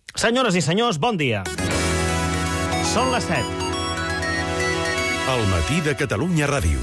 Senyores i senyors, bon dia. Són les 7. El matí de Catalunya Ràdio.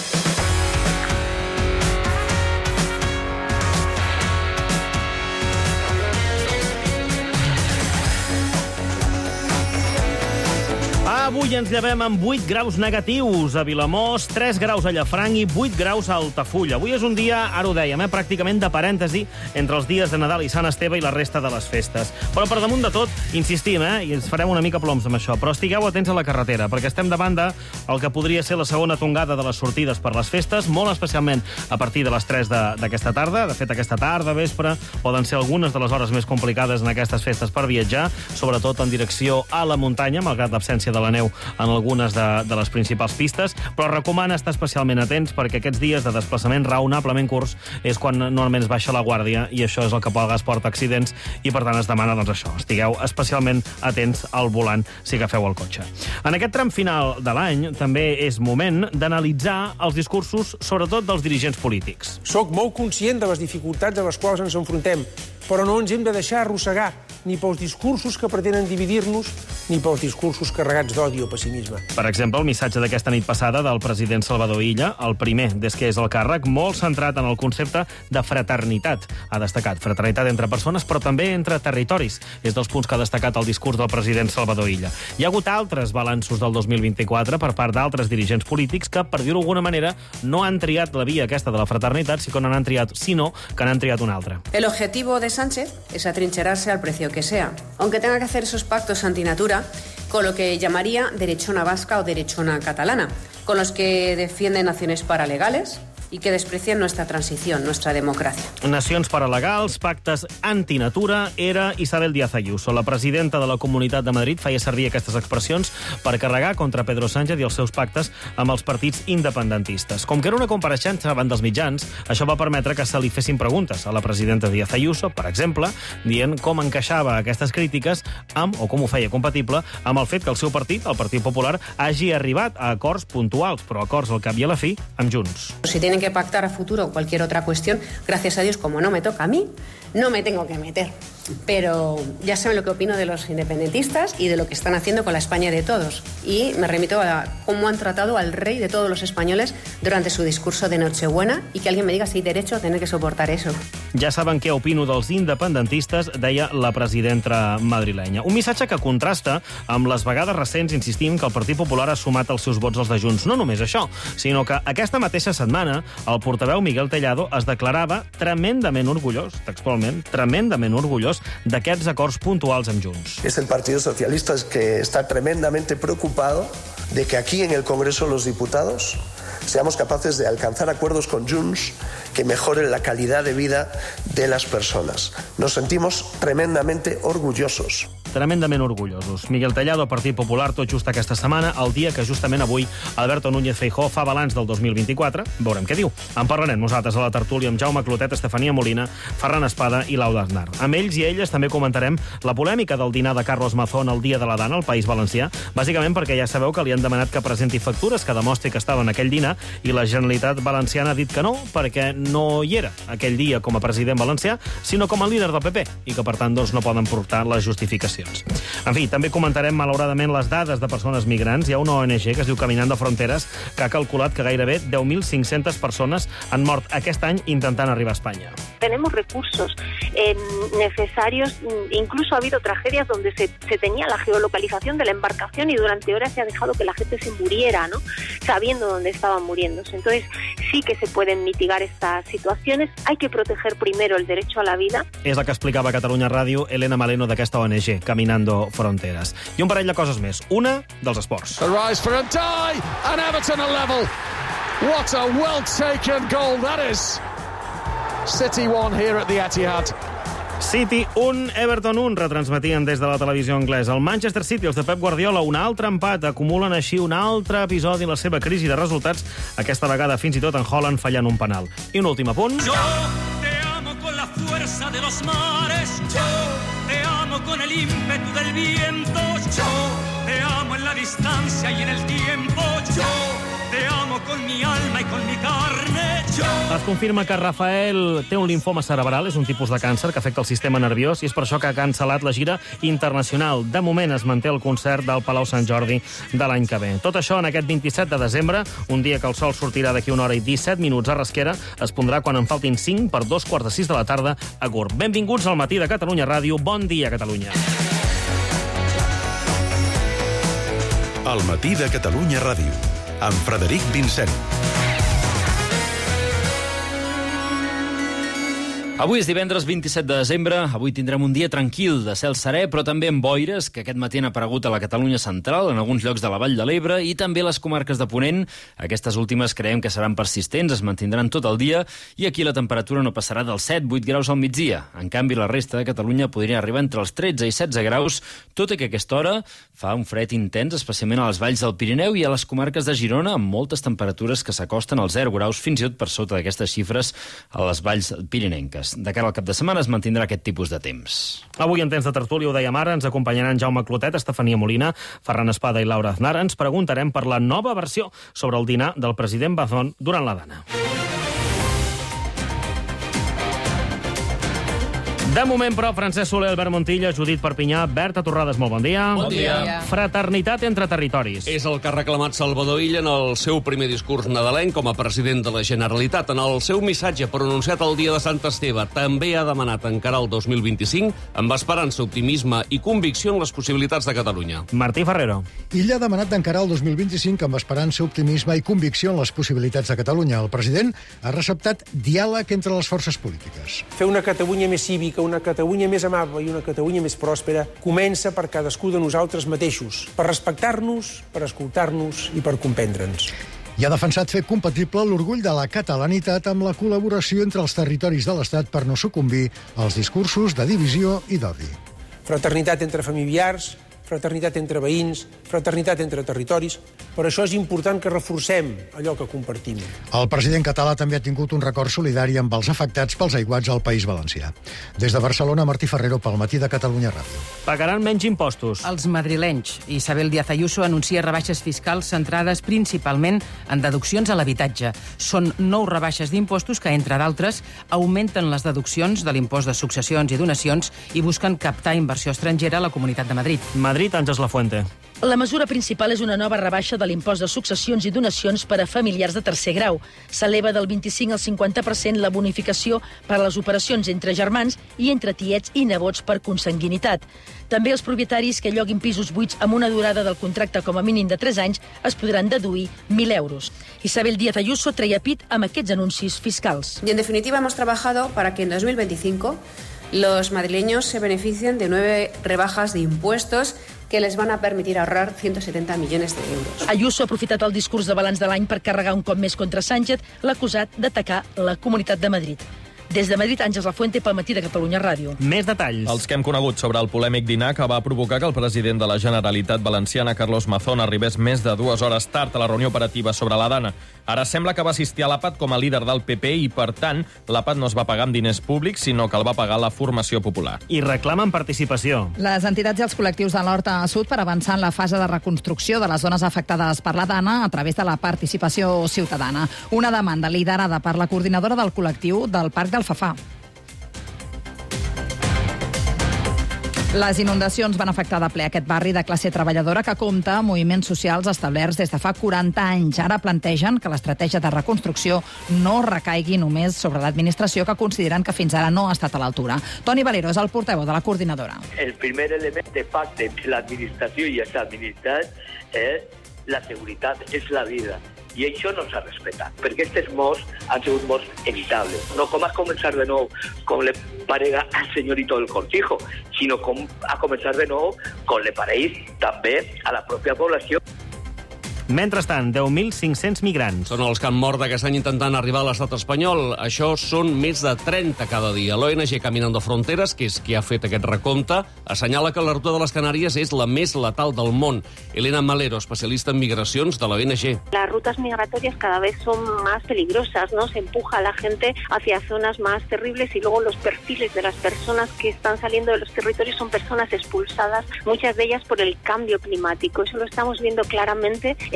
Avui ens llevem amb 8 graus negatius a Vilamòs, 3 graus a Llafranc i 8 graus a Altafulla. Avui és un dia, ara ho dèiem, pràcticament de parèntesi entre els dies de Nadal i Sant Esteve i la resta de les festes. Però per damunt de tot, insistim, i ens farem una mica ploms amb això, però estigueu atents a la carretera, perquè estem davant del que podria ser la segona tongada de les sortides per les festes, molt especialment a partir de les 3 d'aquesta tarda. De fet, aquesta tarda, vespre, poden ser algunes de les hores més complicades en aquestes festes per viatjar, sobretot en direcció a la muntanya, malgrat l'absència de la neu en algunes de les principals pistes, però recomana estar especialment atents perquè aquests dies de desplaçament raonablement curts és quan normalment es baixa la guàrdia i això és el que a vegades porta accidents i per tant es demana això, estigueu especialment atents al volant si agafeu el cotxe. En aquest tram final de l'any també és moment d'analitzar els discursos, sobretot dels dirigents polítics. Soc molt conscient de les dificultats a les quals ens enfrontem, però no ens hem de deixar arrossegar ni pels discursos que pretenen dividir-nos, ni pels discursos carregats d'odi o pessimisme. Per exemple, el missatge d'aquesta nit passada del president Salvador Illa, el primer des que és al càrrec, molt centrat en el concepte de fraternitat. Ha destacat fraternitat entre persones, però també entre territoris. És dels punts que ha destacat el discurs del president Salvador Illa. Hi ha hagut altres balanços del 2024 per part d'altres dirigents polítics que, per dir-ho d'alguna manera, no han triat la via aquesta de la fraternitat, sinó que n'han triat una altra. El objetivo de Sánchez es atrincherarse al precio que sea, aunque tenga que hacer esos pactos antinatura con lo que llamaría derechona vasca o derechona catalana, con los que defienden naciones paralegales y que desprecian nuestra transición, nuestra democracia. Nacions paralegals, pactes antinatura, era Isabel Díaz Ayuso. La presidenta de la Comunitat de Madrid feia servir aquestes expressions per carregar contra Pedro Sánchez i els seus pactes amb els partits independentistes. Com que era una compareixença davant dels mitjans, això va permetre que se li fessin preguntes a la presidenta Díaz Ayuso, per exemple, dient com encaixava aquestes crítiques o com ho feia compatible amb el fet que el seu partit, el Partit Popular, hagi arribat a acords puntuals, però acords al cap i a la fi amb Junts. Si tienen que pactar a futuro cualquier otra cuestión, gracias a Dios, como no me toca a mí, no me tengo que meter. Pero ya saben lo que opino de los independentistas y de lo que están haciendo con la España de todos. Y me remito a cómo han tratado al rey de todos los españoles durante su discurso de Nochebuena y que alguien me diga si hay derecho a tener que soportar eso. Ja saben què opino dels independentistes, deia la presidenta madrilenya. Un missatge que contrasta amb les vegades recents, insistim, que el Partit Popular ha sumat els seus vots als de Junts. No només això, sinó que aquesta mateixa setmana el portaveu Miguel Tellado es declarava tremendament orgullós, textualment, tremendament orgullós d'aquests acords puntuals amb Junts. Es el Partido Socialista que está tremendamente preocupado de que aquí en el Congreso de los Diputados seamos capaces de alcanzar acuerdos con Junts que mejoren la calidad de vida de las personas. Nos sentimos tremendamente orgullosos. Tremendament orgullosos. Miguel Tellado, Partit Popular, tot just aquesta setmana, el dia que justament avui Alberto Núñez Feijóo fa balanç del 2024. Veurem què diu. En parlarem nosaltres a la tertúlia amb Jaume Clotet, Estefania Molina, Ferran Espada i Laura Aznar. Amb ells i elles també comentarem la polèmica del dinar de Carlos Mazón el dia de la Dana al País Valencià, bàsicament perquè ja sabeu que li han demanat que presenti factures que demostri que estava en aquell dinar i la Generalitat Valenciana ha dit que no, perquè no hi era aquell dia com a president valencià, sinó com a líder del PP, i que per tant no poden portar les justificacions. En fi, també comentarem malauradament les dades de persones migrants. Hi ha una ONG que es diu Caminando Fronteras que ha calculat que gairebé 10.500 persones han mort aquest any intentant arribar a España. Tenemos recursos necesarios, incluso ha habido tragedias donde se tenía la geolocalización de la embarcación y durante horas se ha dejado que la gente se muriera, ¿no? Sabiendo dónde estaban muriéndose. Entonces sí que se pueden mitigar estas situaciones. Hay que proteger primero el derecho a la vida. És el que explicava a Catalunya Ràdio Elena Maleno d'aquesta ONG, Caminando Fronteras. I un parell de coses més. Una, dels esports. A rise for a tie, and Everton are level. What a well-taken goal that is. City won here at the Etihad. City 1, Everton 1, retransmetien des de la televisió anglesa. El Manchester City, els de Pep Guardiola, un altre empat, acumulen així un altre episodi en la seva crisi de resultats, aquesta vegada fins i tot en Haaland fallant un penal. I un últim apunt. Yo te amo con la fuerza de los mares, yo te amo con el ímpetu del viento, yo te amo en la distancia y en el tiempo, yo te amo con mi alma y con mi carne. Es confirma que Rafael té un linfoma cerebral, és un tipus de càncer que afecta el sistema nerviós i és per això que ha cancel·lat la gira internacional. De moment es manté el concert del Palau Sant Jordi de l'any que ve. Tot això en aquest 27 de desembre, un dia que el sol sortirà d'aquí 1 hora i 17 minuts a Rasquera, es pondrà quan en faltin 5 per 2:45 de la tarda a Gurb. Benvinguts al Matí de Catalunya Ràdio. Bon dia, Catalunya. El Matí de Catalunya Ràdio, amb Frederic Vincent. Avui és divendres 27 de desembre, avui tindrem un dia tranquil, de cel serè, però també amb boires, que aquest matí han aparegut a la Catalunya central, en alguns llocs de la Vall de l'Ebre, i també les comarques de Ponent. Aquestes últimes creiem que seran persistents, es mantindran tot el dia, i aquí la temperatura no passarà dels 7-8 graus al migdia. En canvi, la resta de Catalunya podria arribar entre els 13 i 16 graus, tot i que a aquesta hora fa un fred intens, especialment a les valls del Pirineu i a les comarques de Girona, amb moltes temperatures que s'acosten als 0 graus, fins i tot per sota d'aquestes xifres a les valls pirinenques. De cara al cap de setmana es mantindrà aquest tipus de temps. Avui en temps de tertúlia, ho dèiem ara, ens acompanyaran Jaume Clotet, Estefania Molina, Ferran Espada i Laura Aznar. Ens preguntarem per la nova versió sobre el dinar del president Bazón durant la Dana. De moment, però, Francesc Soler, Albert Montilla, Judit Perpinyà, Berta Torrades, molt bon dia. Bon dia. Fraternitat entre territoris. És el que ha reclamat Salvador Illa en el seu primer discurs nadalenc com a president de la Generalitat. En el seu missatge pronunciat el dia de Sant Esteve també ha demanat encarar el 2025 amb esperança, optimisme i convicció en les possibilitats de Catalunya. Martí Ferrero. Illa ha demanat d'encarar el 2025 amb esperança, optimisme i convicció en les possibilitats de Catalunya. El president ha receptat diàleg entre les forces polítiques. Fer una Catalunya més cívica, una Catalunya més amable i una Catalunya més pròspera comença per cadascú de nosaltres mateixos, per respectar-nos, per escoltar-nos i per comprendre'ns. I ha defensat fer compatible l'orgull de la catalanitat amb la col·laboració entre els territoris de l'Estat per no sucumbir als discursos de divisió i d'odi. Fraternitat entre familiars, fraternitat entre veïns, fraternitat entre territoris. Per això és important que reforcem allò que compartim. El president català també ha tingut un record solidari amb els afectats pels aiguats al País Valencià. Des de Barcelona, Martí Ferrero, pel Matí de Catalunya Ràdio. Pagaran menys impostos. Els madrilenys. Isabel Díaz Ayuso anuncia rebaixes fiscals centrades principalment en deduccions a l'habitatge. Són 9 rebaixes d'impostos que, entre d'altres, augmenten les deduccions de l'impost de successions i donacions i busquen captar inversió estrangera a la Comunitat de Madrid. Madrid, Àngels Lafuente. La mesura principal és una nova rebaixa de l'impost de successions i donacions per a familiars de tercer grau. S'eleva del 25 al 50% la bonificació per a les operacions entre germans i entre tiets i nebots per consanguinitat. També els propietaris que lloguin pisos buits amb una durada del contracte com a mínim de 3 anys es podran deduir 1.000 euros. Isabel Díaz Ayuso treia pit amb aquests anuncis fiscals. Y en definitiva hemos trabajado para que en 2025 los madrileños se beneficien de 9 rebajas de impuestos que les van a permitir ahorrar 170 millones de euros. Ayuso ha aprofitat el discurs de balanç de l'any per carregar un cop més contra Sánchez, l'acusat d'atacar la Comunitat de Madrid. Des de Madrid, Àngels Lafuente, pel Matí de Catalunya Ràdio. Més detalls. Els que hem conegut sobre el polèmic dinar que va provocar que el president de la Generalitat Valenciana, Carlos Mazón, arribés més de 2 hores tard a la reunió operativa sobre la Dana. Ara sembla que va assistir a l'APAT com a líder del PP i, per tant, l'APAT no es va pagar amb diners públics, sinó que el va pagar la formació popular. I reclamen participació. Les entitats i els col·lectius de l'Horta Sud per avançar en la fase de reconstrucció de les zones afectades per la Dana a través de la participació ciutadana. Una demanda liderada per la coordinadora del col·lectiu del Parc d'Alfafar. Les inundacions van afectar de ple aquest barri de classe treballadora que compta amb moviments socials establerts des de fa 40 anys. Ara plantegen que l'estratègia de reconstrucció no recaigui només sobre l'administració, que consideren que fins ara no ha estat a l'altura. Toni Valero és el portaveu de la coordinadora. El primer element de pacte entre l'administració i els administrats és la seguretat, és la vida. I això no s'ha respectat, perquè aquests morts han sigut morts evitables. No com a començar de nou, com le parega al senyorito del Cortijo, sinó com a començar de nou, com le pareix també a la pròpia població. Mentrestant, 10.500 migrants. Són els que han mort aquest any intentant arribar a l'estat espanyol. Això són més de 30 cada dia. L'ONG Caminando Fronteras, que és qui ha fet aquest recompte, assenyala que la ruta de les Canàries és la més letal del món. Elena Malero, especialista en migracions de la ONG. Las rutas migratorias cada vez son más peligrosas, ¿no? Se empuja a la gente hacia zonas más terribles y luego los perfiles de las personas que están saliendo de los territorios son personas expulsadas, muchas de ellas por el cambio climático. Eso lo estamos viendo claramente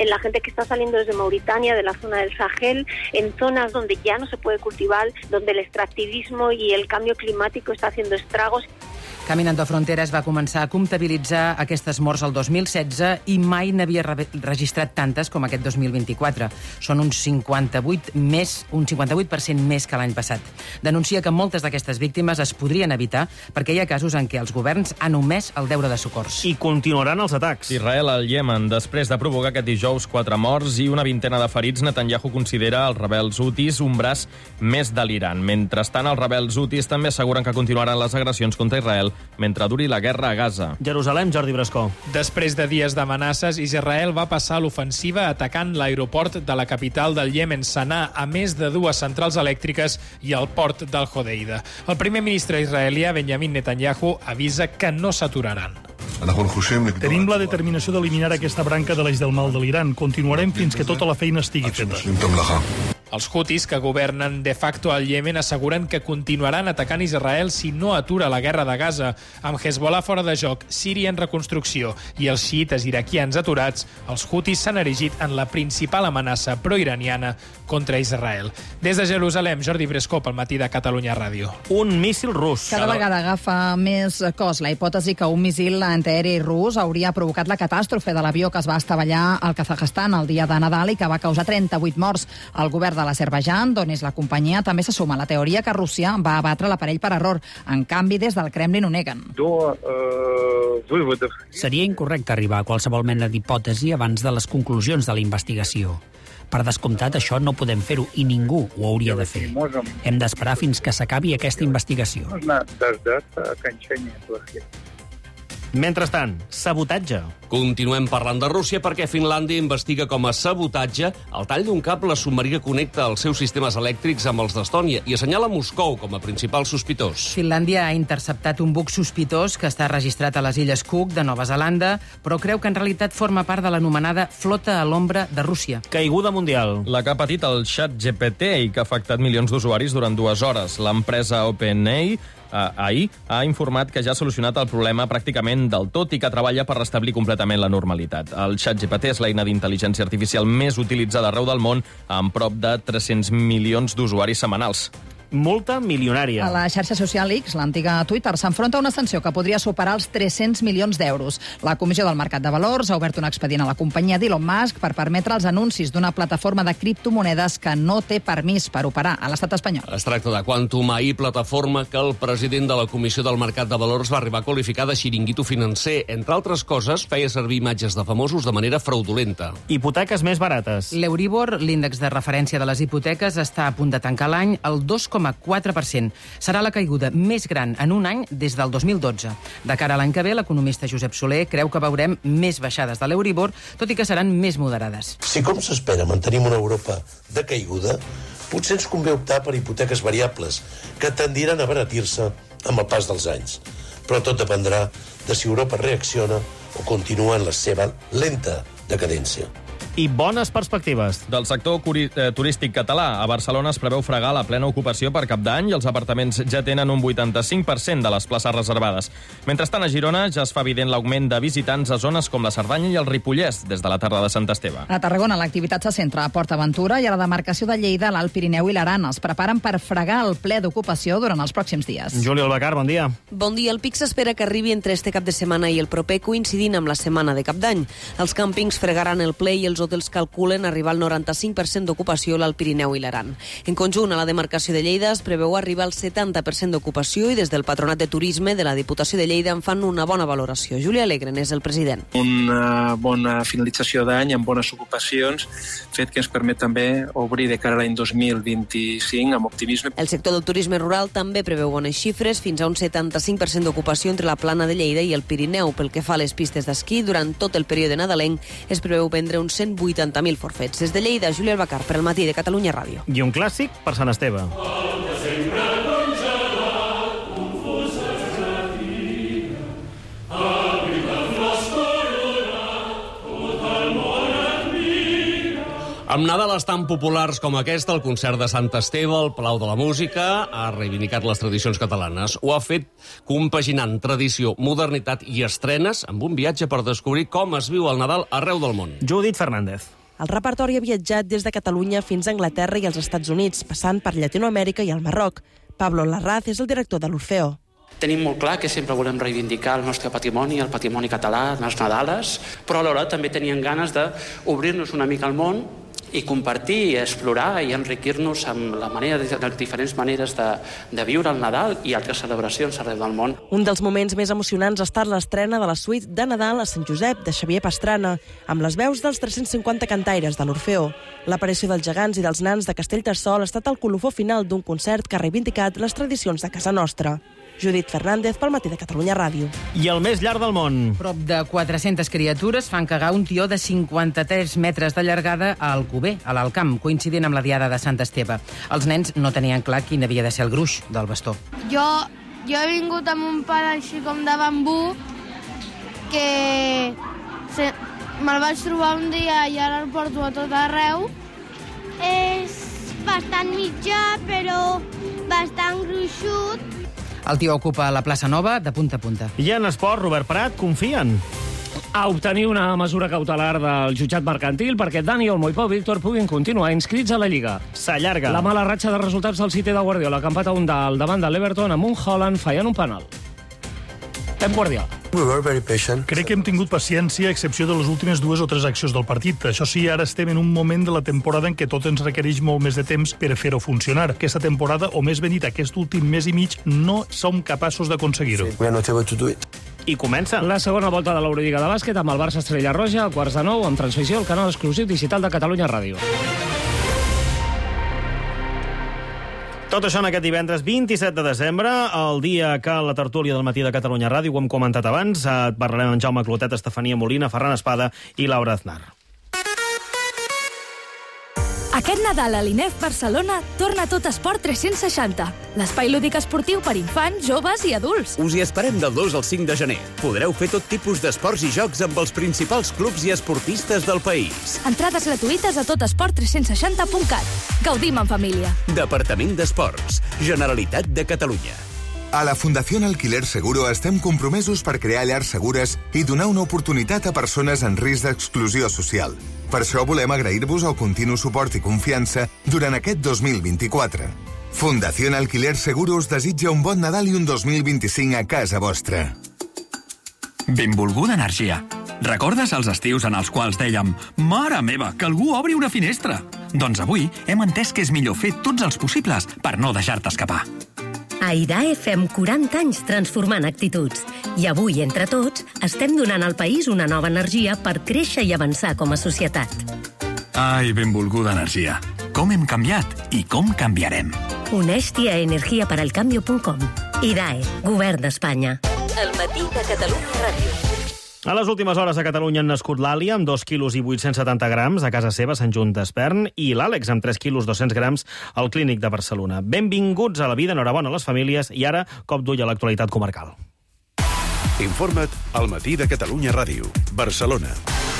en la gente que está saliendo desde Mauritania, de la zona del Sahel, en zonas donde ya no se puede cultivar, donde el extractivismo y el cambio climático está haciendo estragos. Caminando Fronteres va començar a comptabilitzar aquestes morts el 2016 i mai n'havia registrat tantes com aquest 2024. Són un 58% més que l'any passat. Denuncia que moltes d'aquestes víctimes es podrien evitar perquè hi ha casos en què els governs han omès el deure de socors. I continuaran els atacs. Israel al Iemen. Després de provocar aquest dijous 4 morts i una vintena de ferits, Netanyahu considera els rebels hutis un braç més de l'Iran. Mentrestant, els rebels hutis també asseguren que continuaran les agressions contra Israel mentre duri la guerra a Gaza. Jerusalem, Jordi Brascó. Després de dies d'amenaces, Israel va passar l'ofensiva atacant l'aeroport de la capital del Iemen, Sanà, a més de 2 centrals elèctriques i el port del Hodeida. El primer ministre israelià, Benjamin Netanyahu, avisa que no s'aturaran. Tenim la determinació d'eliminar aquesta branca de l'eix del mal de l'Iran. Continuarem fins que tota la feina estigui feta. Els hutis, que governen de facto al Iemen, asseguren que continuaran atacant Israel si no atura la guerra de Gaza. Amb Hezbollah fora de joc, Síria en reconstrucció i els xiites iraquians aturats, els hutis s'han erigit en la principal amenaça proiraniana contra Israel. Des de Jerusalem, Jordi Brescó, pel Matí de Catalunya Ràdio. Un míssil rus. Cada vegada agafa més cos la hipòtesi que un míssil antiaeri rus hauria provocat la catàstrofe de l'avió que es va estavellar al Kazakhstan el dia de Nadal i que va causar 38 morts. El govern de l'Azerbaidjan, d'on és la companyia, també se suma a la teoria que Rússia va abatre l'aparell per error. En canvi, des del Kremlin ho neguen. Seria incorrecte arribar a qualsevol mena d'hipòtesi abans de les conclusions de la investigació. Per descomptat, això no podem fer-ho i ningú ho hauria de fer. Hem d'esperar fins que s'acabi aquesta investigació. Mentrestant, sabotatge. Continuem parlant de Rússia perquè Finlàndia investiga com a sabotatge el tall d'un cable submarí que connecta els seus sistemes elèctrics amb els d'Estònia i assenyala Moscou com a principal sospitós. Finlàndia ha interceptat un buc sospitós que està registrat a les Illes Cook de Nova Zelanda, però creu que en realitat forma part de l'anomenada flota a l'ombra de Rússia. Caiguda mundial. La que ha patit el ChatGPT i que ha afectat milions d'usuaris durant 2 hores. L'empresa OpenAI ahir ha informat que ja ha solucionat el problema pràcticament del tot i que treballa per restablir completament la normalitat. El ChatGPT és l'eina d'intel·ligència artificial més utilitzada arreu del món, amb prop de 300 milions d'usuaris setmanals. Multa milionària. A la xarxa social X, l'antiga Twitter, s'enfronta a una sanció que podria superar els 300 milions d'euros. La Comissió del Mercat de Valors ha obert un expedient a la companyia d'Elon Musk per permetre els anuncis d'una plataforma de criptomonedes que no té permís per operar a l'estat espanyol. Es tracta de Quantum AI, plataforma que el president de la Comissió del Mercat de Valors va arribar a qualificar de xiringuito financer. Entre altres coses, feia servir imatges de famosos de manera fraudulenta. Hipoteques més barates. L'Euribor, l'índex de referència de les hipoteques, està a punt de tancar l'any al 2,4%. Serà la caiguda més gran en un any des del 2012. De cara a l'any que ve, l'economista Josep Soler creu que veurem més baixades de l'Euribor, tot i que seran més moderades. Si, com s'espera, mantenim una Europa de caiguda, potser ens convé optar per hipoteques variables, que tendiran a abaratir-se amb el pas dels anys. Però tot dependrà de si Europa reacciona o continua en la seva lenta decadència. I bones perspectives. Del sector turístic català, a Barcelona es preveu fregar la plena ocupació per Cap d'Any i els apartaments ja tenen un 85% de les places reservades. Mentrestant, a Girona ja es fa evident l'augment de visitants a zones com la Cerdanya i el Ripollès des de la tarda de Sant Esteve. A Tarragona l'activitat se centra a Port Aventura i a la demarcació de Lleida, l'Alt Pirineu i l'Aran. Es preparen per fregar el ple d'ocupació durant els pròxims dies. Juli Albacar, bon dia. Bon dia. El pic s'espera que arribi entre este cap de setmana i el proper, coincidint amb la setmana de Cap d'Any. Els càmpings fregaran el ple i els hotels calculen arribar al 95% d'ocupació al Pirineu i l'Aran. En conjunt, a la demarcació de Lleida es preveu arribar al 70% d'ocupació i des del Patronat de Turisme de la Diputació de Lleida en fan una bona valoració. Júlia Alegren és el president. Una bona finalització d'any amb bones ocupacions, fet que ens permet també obrir de cara a l'any 2025 amb optimisme. El sector del turisme rural també preveu bones xifres, fins a un 75% d'ocupació entre la Plana de Lleida i el Pirineu. Pel que fa a les pistes d'esquí, durant tot el període nadalenc es preveu vendre uns 180.000 forfets. Des de Lleida, Júlia Albacar, per al Matí de Catalunya Ràdio. I un clàssic per Sant Esteve. Amb Nadales tan populars com aquest, el concert de Sant Esteve, el Palau de la Música, ha reivindicat les tradicions catalanes. Ho ha fet compaginant tradició, modernitat i estrenes amb un viatge per descobrir com es viu el Nadal arreu del món. Judit Fernández. El repertori ha viatjat des de Catalunya fins a Anglaterra i els Estats Units, passant per Llatinoamèrica i el Marroc. Pablo Larraz és el director de l'Orfeó. Tenim molt clar que sempre volem reivindicar el nostre patrimoni, el patrimoni català, les Nadales, però alhora també teníem ganes d'obrir-nos una mica al món i compartir, explorar i enriquir-nos amb les diferents maneres de viure el Nadal i altres celebracions arreu del món. Un dels moments més emocionants ha estat l'estrena de la suite de Nadal a Sant Josep de Xavier Pastrana, amb les veus dels 350 cantaires de l'Orfeó. L'aparició dels gegants i dels nans de Castellterçol ha estat el colofó final d'un concert que ha reivindicat les tradicions de casa nostra. Judit Fernández, pel Matí de Catalunya Ràdio. I el més llarg del món. Prop de 400 criatures fan cagar un tió de 53 metres de llargada a Alcover, a l'Alt Camp, coincidint amb la Diada de Sant Esteve. Els nens no tenien clar quin havia de ser el gruix del bastó. Jo he vingut amb un pal així com de bambú que me'l vaig trobar un dia i ara el porto a tot arreu. És bastant mitjà, però bastant gruixut. El tio ocupa la plaça Nova de punta a punta. I en esport, Robert Prat, confien a obtenir una mesura cautelar del jutjat mercantil perquè Dani Olmo i Pau Víctor puguin continuar inscrits a la Lliga. S'allarga. La mala ratxa de resultats del City de Guardiola, que empata un dalt davant de l'Everton amb un Haaland fallant un penal. Pep Guardiola. Crec que hem tingut paciència, a excepció de les últimes 2 o 3 accions del partit. Això sí, ara estem en un moment de la temporada en què tot ens requereix molt més de temps per a fer-ho funcionar. Aquesta temporada, o més ben dit, aquest últim mes i mig, no som capaços d'aconseguir-ho. I comença la segona volta de l'Eurolliga de bàsquet amb el Barça Estrella Roja, a 8:45, amb transmissió al canal exclusiu digital de Catalunya Ràdio. Tot això en aquest divendres 27 de desembre, el dia que la tertúlia del Matí de Catalunya Ràdio, ho hem comentat abans, parlarem amb Jaume Clotet, Estefania Molina, Ferran Espada i Laura Aznar. Aquest Nadal a l'INEF Barcelona torna Tot Esport 360, l'espai lúdic esportiu per infants, joves i adults. Us hi esperem del 2 al 5 de gener. Podreu fer tot tipus d'esports i jocs amb els principals clubs i esportistes del país. Entrades gratuïtes a totesport360.cat. Gaudim en família. Departament d'Esports, Generalitat de Catalunya. A la Fundació Alquiler Seguro estem compromesos per crear llars segures i donar una oportunitat a persones en risc d'exclusió social. Per això volem agrair-vos el continu suport i confiança durant aquest 2024. Fundació Alquiler Seguro us desitja un bon Nadal i un 2025 a casa vostra. Benvolguda energia. Recordes els estius en els quals dèiem «Mare meva, que algú obri una finestra»? Doncs avui hem entès que és millor fer tots els possibles per no deixar-te escapar. A IDAE fem 40 anys transformant actituds. I avui, entre tots, estem donant al país una nova energia per créixer i avançar com a societat. Ai, benvolguda energia. Com hem canviat i com canviarem. Uneix-t'hi a energiaperalcambio.com. IDAE, Govern d'Espanya. El Matí de Catalunya Ràdio. A les últimes hores a Catalunya han nascut l'Àlia, amb 2 quilos i 870 grams, a casa seva, a Sant Junt d'Espern, i l'Àlex, amb 3 quilos 200 grams, al Clínic de Barcelona. Benvinguts a la vida, enhorabona a les famílies, i ara, cop d'ull a l'actualitat comarcal. Informa't al Matí de Catalunya Ràdio, Barcelona.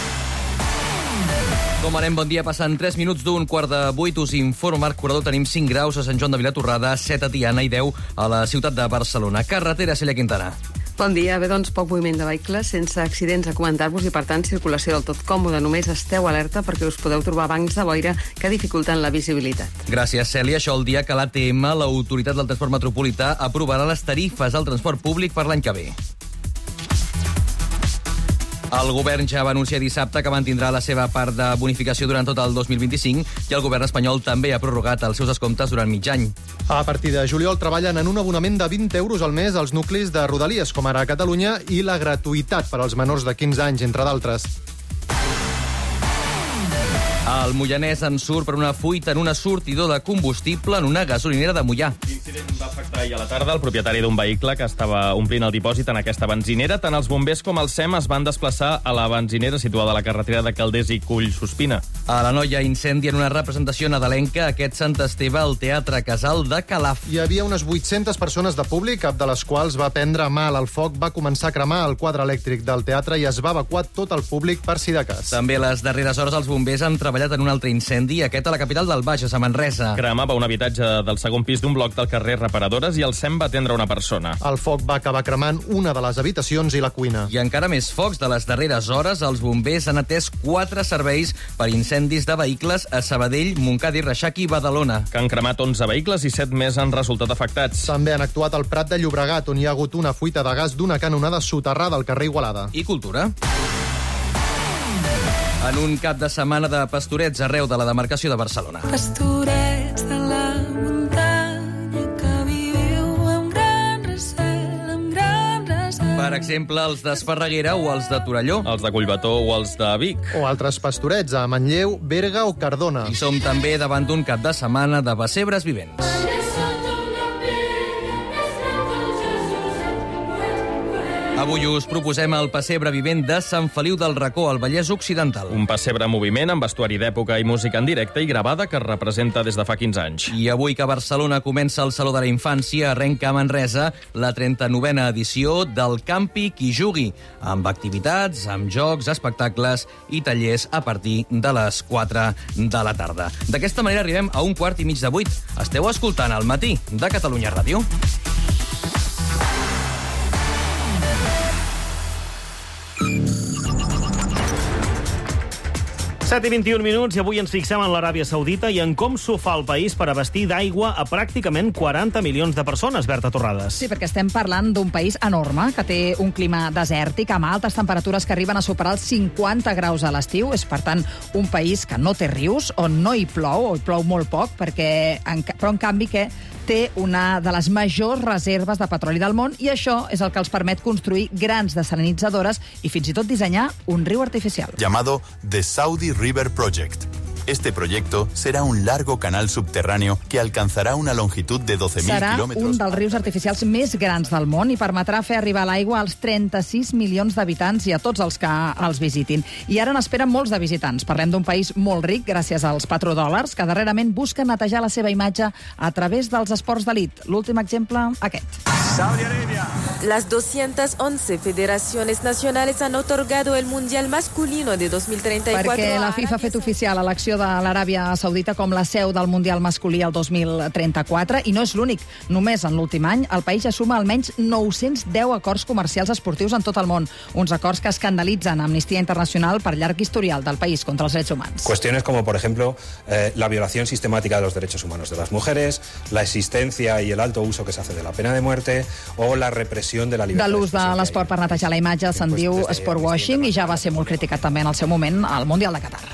Com anem? Bon dia. Passant 3 minuts d'un 7:45. Us informa Marc Corredor. Tenim 5 graus a Sant Joan de Vilatorrada, 7 a Tiana i 10 a la ciutat de Barcelona. Carretera, Cèlia Quintana. Bon dia. Bé, doncs, poc moviment de vehicles, sense accidents a comentar-vos i, per tant, circulació del tot còmoda. Només esteu alerta perquè us podeu trobar bancs de boira que dificulten la visibilitat. Gràcies, Cèlia. Això el dia que l'ATM, l'Autoritat del Transport Metropolità, aprovarà les tarifes del transport públic per l'any que ve. El govern ja va anunciar dissabte que mantindrà la seva part de bonificació durant tot el 2025 i el govern espanyol també ha prorrogat els seus descomptes durant mig any. A partir de juliol treballen en un abonament de 20 euros al mes als nuclis de Rodalies, com ara a Catalunya, i la gratuïtat per als menors de 15 anys, entre d'altres. El Moianès en surt per una fuita en un assortidor de combustible en una gasolinera de Moià. L'incident va afectar ahir a la tarda el propietari d'un vehicle que estava omplint el dipòsit en aquesta benzinera. Tant els bombers com el SEM es van desplaçar a la benzinera situada a la carretera de Calders i Collsospina. A la Noia, incendi en una representació nadalenca aquest Sant Esteve al Teatre Casal de Calaf. Hi havia unes 800 persones de públic, cap de les quals va prendre mal. El foc va començar a cremar el quadre elèctric del teatre i es va evacuar tot el públic per si de cas. També a les darreres hores els bombers han treballat en un altre incendi, aquest a la capital del Bages, a Manresa. Cremava un habitatge del segon pis d'un bloc del carrer Reparadores i el SEM va atendre una persona. El foc va acabar cremant una de les habitacions i la cuina. I encara més focs. De les darreres hores, els bombers han atès 4 serveis per incendis de vehicles a Sabadell, Montcada i Reixac i Badalona. Que han cremat 11 vehicles i 7 més han resultat afectats. També han actuat al Prat de Llobregat, on hi ha hagut una fuita de gas d'una canonada soterrada al carrer Igualada. I cultura. En un cap de setmana de pastorets arreu de la demarcació de Barcelona. Pastorets de la muntanya que viviu amb gran recel, amb gran recel. Per exemple, els d'Esparreguera o els de Torelló. Els de Collbató o els de Vic. O altres pastorets a Manlleu, Berga o Cardona. I som també davant d'un cap de setmana de pessebres vivents. Avui us proposem el pessebre vivent de Sant Feliu del Racó, al Vallès Occidental. Un pessebre en moviment amb vestuari d'època i música en directe i gravada que es representa des de fa 15 anys. I avui que a Barcelona comença el Saló de la Infància, arrenca a Manresa la 39a edició del Campi qui jugui, amb activitats, amb jocs, espectacles i tallers a partir de les 4 de la tarda. D'aquesta manera arribem a 7:45. Esteu escoltant El matí de Catalunya Ràdio. 7:21 i avui ens fixem en l'Aràbia Saudita i en com s'ho fa el país per abastir d'aigua a pràcticament 40 milions de persones, Berta Torrades. Sí, perquè estem parlant d'un país enorme que té un clima desèrtic amb altes temperatures que arriben a superar els 50 graus a l'estiu. És, per tant, un país que no té rius, on no hi plou, o hi plou molt poc, però en canvi que té una de les majors reserves de petroli del món i això és el que els permet construir grans desalinitzadores i fins i tot dissenyar un riu artificial. Llamado The Saudi River Project. Este proyecto será un largo canal subterráneo que alcanzará una longitud de 12.000 kilómetros. Serà un dels rius artificials més grans del món i permetrà fer arribar l'aigua als 36 milions d'habitants i a tots els que els visitin. I ara n'esperen molts de visitants. Parlem d'un país molt ric gràcies als petrodòlars que darrerament busquen netejar la seva imatge a través dels esports d'elit. L'últim exemple, aquest. Saudi Arabia. Las 211 federaciones nacionales han otorgado el Mundial masculino de 2034. Perquè la FIFA ha fet oficial l'elecció de l'Aràbia Saudita com la seu del Mundial masculí el 2034 i no és l'únic. Només en l'últim any el país ja suma almenys 910 acords comercials esportius en tot el món. Uns acords que escandalitzen Amnistia Internacional per llarg historial del país contra els drets humans. Cuestiones como, por ejemplo, la violación sistemática de los derechos humanos de las mujeres, la existencia y el alto uso que se hace de la pena de muerte o la represión de la libertad. De l'ús de l'esport per netejar la imatge se'n diu sportwashing i ja va ser molt criticat també en el seu moment al Mundial de Qatar.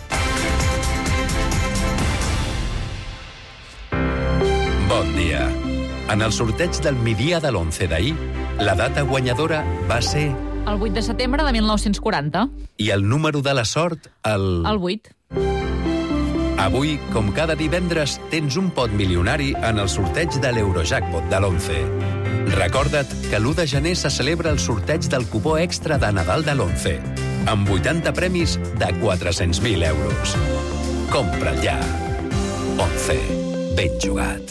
Bon dia. En el sorteig del migdia de l'11 d'ahir, la data guanyadora va ser... El 8 de setembre de 1940. I el número de la sort, el... El 8. Avui, com cada divendres, tens un pot milionari en el sorteig de l'Eurojackpot de l'11. Recorda't que l'1 de gener se celebra el sorteig del cupó extra de Nadal de l'11, amb 80 premis de 400.000 euros. Compra'l ja. 11. Ben jugat.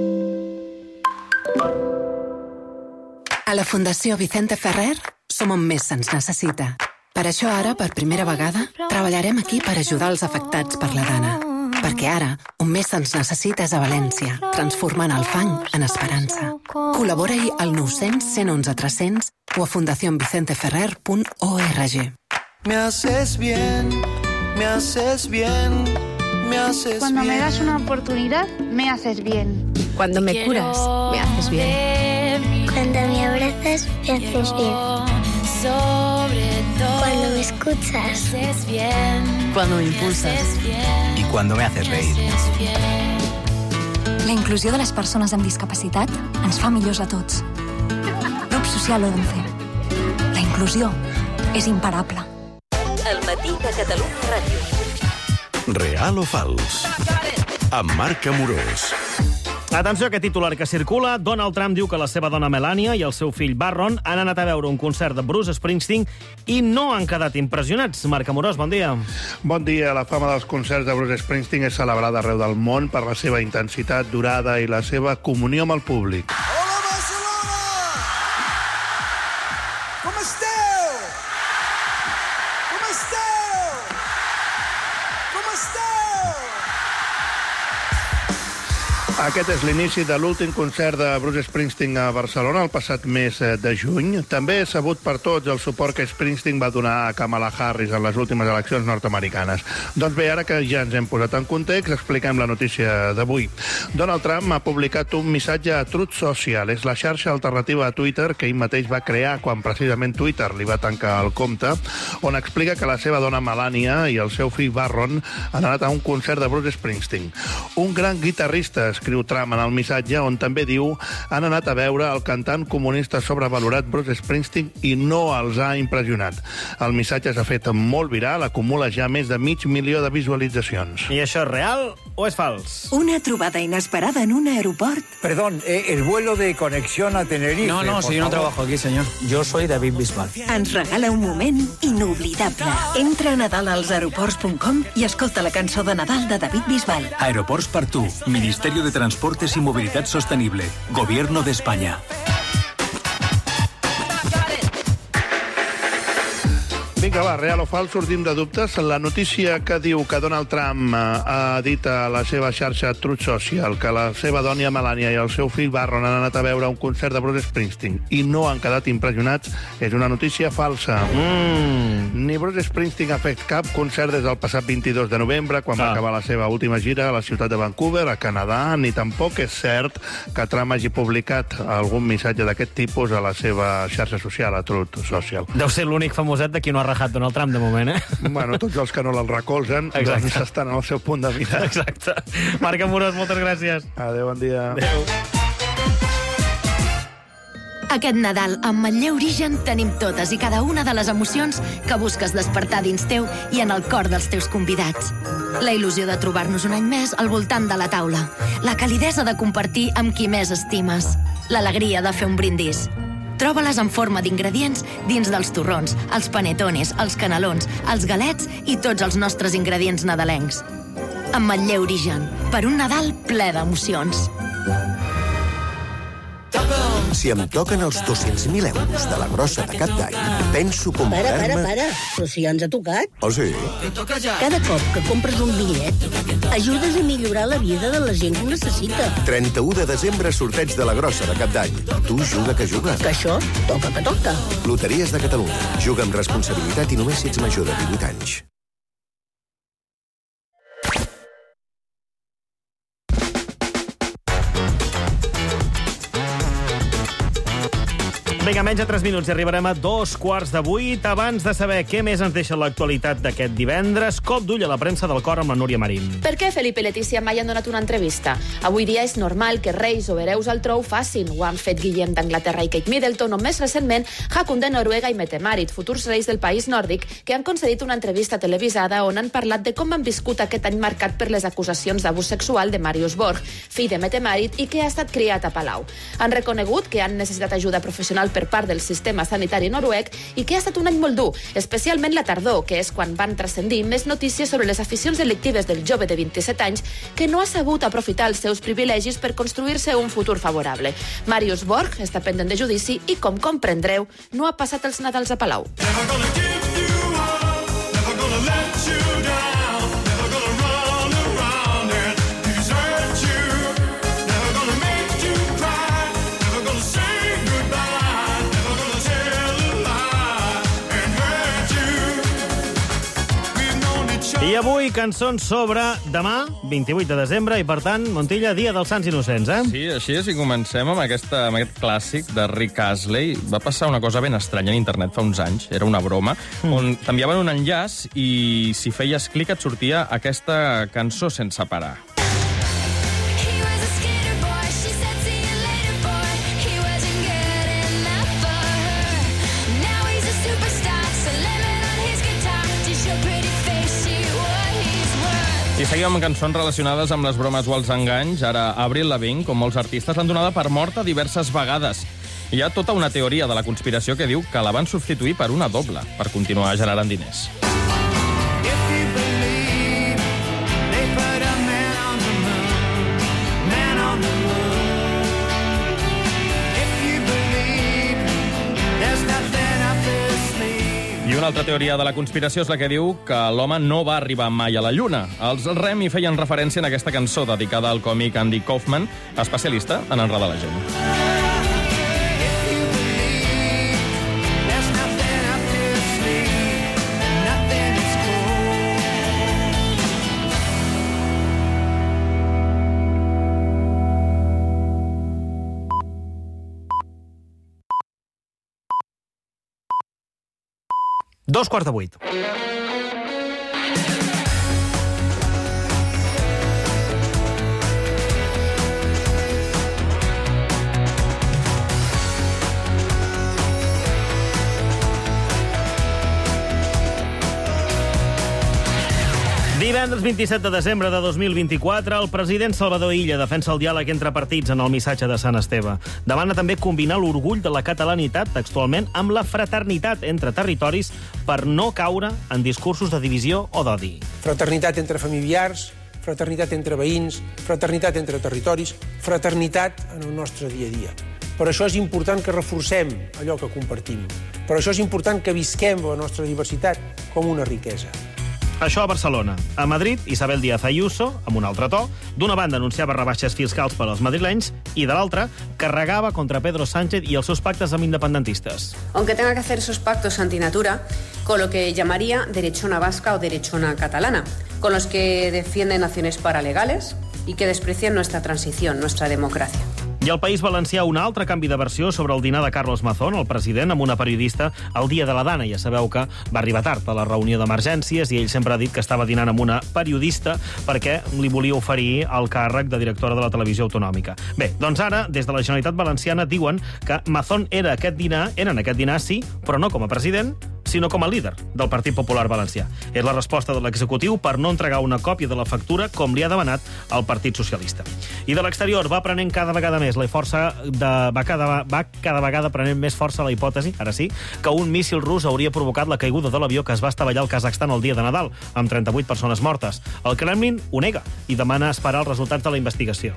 A la Fundació Vicente Ferrer som on més se'ns necessita. Per això ara, per primera vegada, treballarem aquí per ajudar els afectats per la dana. Perquè ara, on més se'ns necessita és a València, transformant el fang en esperança. Col·labora-hi al 900 111 300 o a fundacionvicenteferrer.org. Me haces bien, me haces bien, me haces bien. Cuando me das una oportunidad, me haces bien. Cuando me curas, me haces bien. Cuando me abrazas, me haces bien. Cuando me escuchas, me haces bien. Cuando me impulsas. Y cuando me haces reír. La inclusió de les persones amb discapacitat ens fa millors a tots. Grup Social 11. La inclusió és imparable. El matí de Catalunya Ràdio. Real o fals? Amb Marc Amorós. Atenció a aquest titular que circula. Donald Trump diu que la seva dona Melania i el seu fill Barron han anat a veure un concert de Bruce Springsteen i no han quedat impressionats. Marc Amorós, bon dia. Bon dia. La fama dels concerts de Bruce Springsteen és celebrada arreu del món per la seva intensitat, durada i la seva comunió amb el públic. Hola, Barcelona! Com esteu? Com esteu? Com esteu? Aquest és l'inici de l'últim concert de Bruce Springsteen a Barcelona el passat mes de juny. També és sabut per tots el suport que Springsteen va donar a Kamala Harris en les últimes eleccions nord-americanes. Doncs bé, ara que ja ens hem posat en context, expliquem la notícia d'avui. Donald Trump ha publicat un missatge a Truth Social. És la xarxa alternativa a Twitter que ell mateix va crear quan precisament Twitter li va tancar el compte, on explica que la seva dona Melania i el seu fill Barron han anat a un concert de Bruce Springsteen. Un gran guitarrista, escriu Trump en el missatge, on també diu han anat a veure el cantant comunista sobrevalorat Bruce Springsteen i no els ha impressionat. El missatge s'ha fet molt viral, acumula ja més de 500.000 de visualitzacions. I això és real o és fals? Una trobada inesperada en un aeroport. Perdón, el vuelo de conexión a Tenerife. No, si yo no trabajo aquí, señor. Yo soy David Bisbal. Ens regala un moment inoblidable. Entra a nadalalsaeroports.com i escolta la cançó de Nadal de David Bisbal. Aeroports per tu. Ministerio de Transportes y Movilidad Sostenible. Gobierno de España. Vinga, va, real o fals, sortim de dubtes. La notícia que diu que Donald Trump ha dit a la seva xarxa Truth Social que la seva dona Melania i el seu fill Barron han anat a veure un concert de Bruce Springsteen i no han quedat impressionats és una notícia falsa. Ni Bruce Springsteen ha fet cap concert des del passat 22 de novembre, quan va acabar la seva última gira a la ciutat de Vancouver, a Canadà, ni tampoc és cert que Trump hagi publicat algun missatge d'aquest tipus a la seva xarxa social, a Truth Social. Deu ser l'únic famoset de qui no ha rajat Donald Trump, de moment, eh? Bueno, tots els que no el recolzen doncs estan en el seu punt de mira. Exacte. Marc Amorós, moltes gràcies. Adéu, bon dia. Adéu. Aquest Nadal, amb Manlleu Origen, tenim totes i cada una de les emocions que busques despertar dins teu i en el cor dels teus convidats. La il·lusió de trobar-nos un any més al voltant de la taula. La calidesa de compartir amb qui més estimes. L'alegria de fer un brindis. Troba-les en forma d'ingredients dins dels torrons, els panetones, els canelons, els galets i tots els nostres ingredients nadalencs. Amb Manlleu Origen, per un Nadal ple d'emocions. Si em toquen els 200.000 euros de la grossa de cap d'any, penso comprar-me... Para. Però si ja ens ha tocat. Oh, sí? Cada cop que compres un bitllet, ajudes a millorar la vida de la gent que ho necessita. 31 de desembre, sorteig de la grossa de cap d'any. Tu juga que juga. Que això toca que toca. Loteries de Catalunya. Juga amb responsabilitat i només si ets major de 18 anys. Vinga, menys de 3 minuts i arribarem a 2:15. Abans de saber què més ens deixa l'actualitat d'aquest divendres, cop d'ull a la premsa del cor amb la Núria Marín. Per què Felip i Letícia mai han donat una entrevista? Avui dia és normal que reis o hereus al tro ho facin. Ho han fet Guillem d'Anglaterra i Kate Middleton, o més recentment Hakon de Noruega i Mette-Marit, futurs reis del país nòrdic, que han concedit una entrevista televisada on han parlat de com han viscut aquest any marcat per les acusacions d'abús sexual de Marius Borg, fill de Mette-Marit i que ha estat criat a Palau. Han reconegut que han necessitat ajuda professional per part del sistema sanitari noruec i que ha estat un any molt dur, especialment la tardor, que és quan van transcendir més notícies sobre les aficions delictives del jove de 27 anys que no ha sabut aprofitar els seus privilegis per construir-se un futur favorable. Marius Borg està pendent de judici i, com comprendreu, no ha passat els Nadals a Palau. I avui, cançons sobre demà, 28 de desembre, i per tant, Montilla, dia dels Sants Innocents, eh? Sí, així és, i comencem amb aquest clàssic de Rick Astley. Va passar una cosa ben estranya en internet fa uns anys, era una broma, on t'enviaven un enllaç i si feies clic et sortia aquesta cançó sense parar. I I seguim amb cançons relacionades amb les bromes o els enganys. Ara, Avril Lavigne, com molts artistes, l'han donada per morta diverses vegades. Hi ha tota una teoria de la conspiració que diu que la van substituir per una doble per continuar generant diners. I una altra teoria de la conspiració és la que diu que l'home no va arribar mai a la Lluna. Els Rem hi feien referència en aquesta cançó dedicada al còmic Andy Kaufman, especialista en enredar la gent. Dos quarts de 8. Divendres 27 de desembre de 2024, el president Salvador Illa defensa el diàleg entre partits en el missatge de Sant Esteve. Demana també combinar l'orgull de la catalanitat, textualment, amb la fraternitat entre territoris per no caure en discursos de divisió o d'odi. Fraternitat entre familiars, fraternitat entre veïns, fraternitat entre territoris, fraternitat en el nostre dia a dia. Per això és important que reforcem allò que compartim. Per això és important que visquem la nostra diversitat com una riquesa. Això a Barcelona. A Madrid, Isabel Díaz Ayuso, amb un altre to, d'una banda anunciava rebaixes fiscals per als madrilenys i de l'altra carregava contra Pedro Sánchez i els seus pactes amb independentistes. Aunque tenga que hacer esos pactos antinatura con lo que llamaría derechona vasca o derechona catalana, con los que defienden naciones paralegales y que desprecian nuestra transición, nuestra democracia. I al País Valencià, un altre canvi de versió sobre el dinar de Carlos Mazón, el president, amb una periodista, el dia de la Dana. Ja sabeu que va arribar tard a la reunió d'emergències i ell sempre ha dit que estava dinant amb una periodista perquè li volia oferir el càrrec de directora de la televisió autonòmica. Bé, doncs ara, des de la Generalitat Valenciana, diuen que Mazón era en aquest dinar, sí, però no com a president, sinó com a líder del Partit Popular Valencià. És la resposta de l'executiu per no entregar una còpia de la factura com li ha demanat el Partit Socialista. I de l'exterior va prenent cada vegada més la força va cada vegada prenent més força la hipòtesi, ara sí, que un míssil rus hauria provocat la caiguda de l'avió que es va estavellar al Kazakhstan el dia de Nadal, amb 38 persones mortes. El Kremlin ho nega i demana esperar els resultats de la investigació.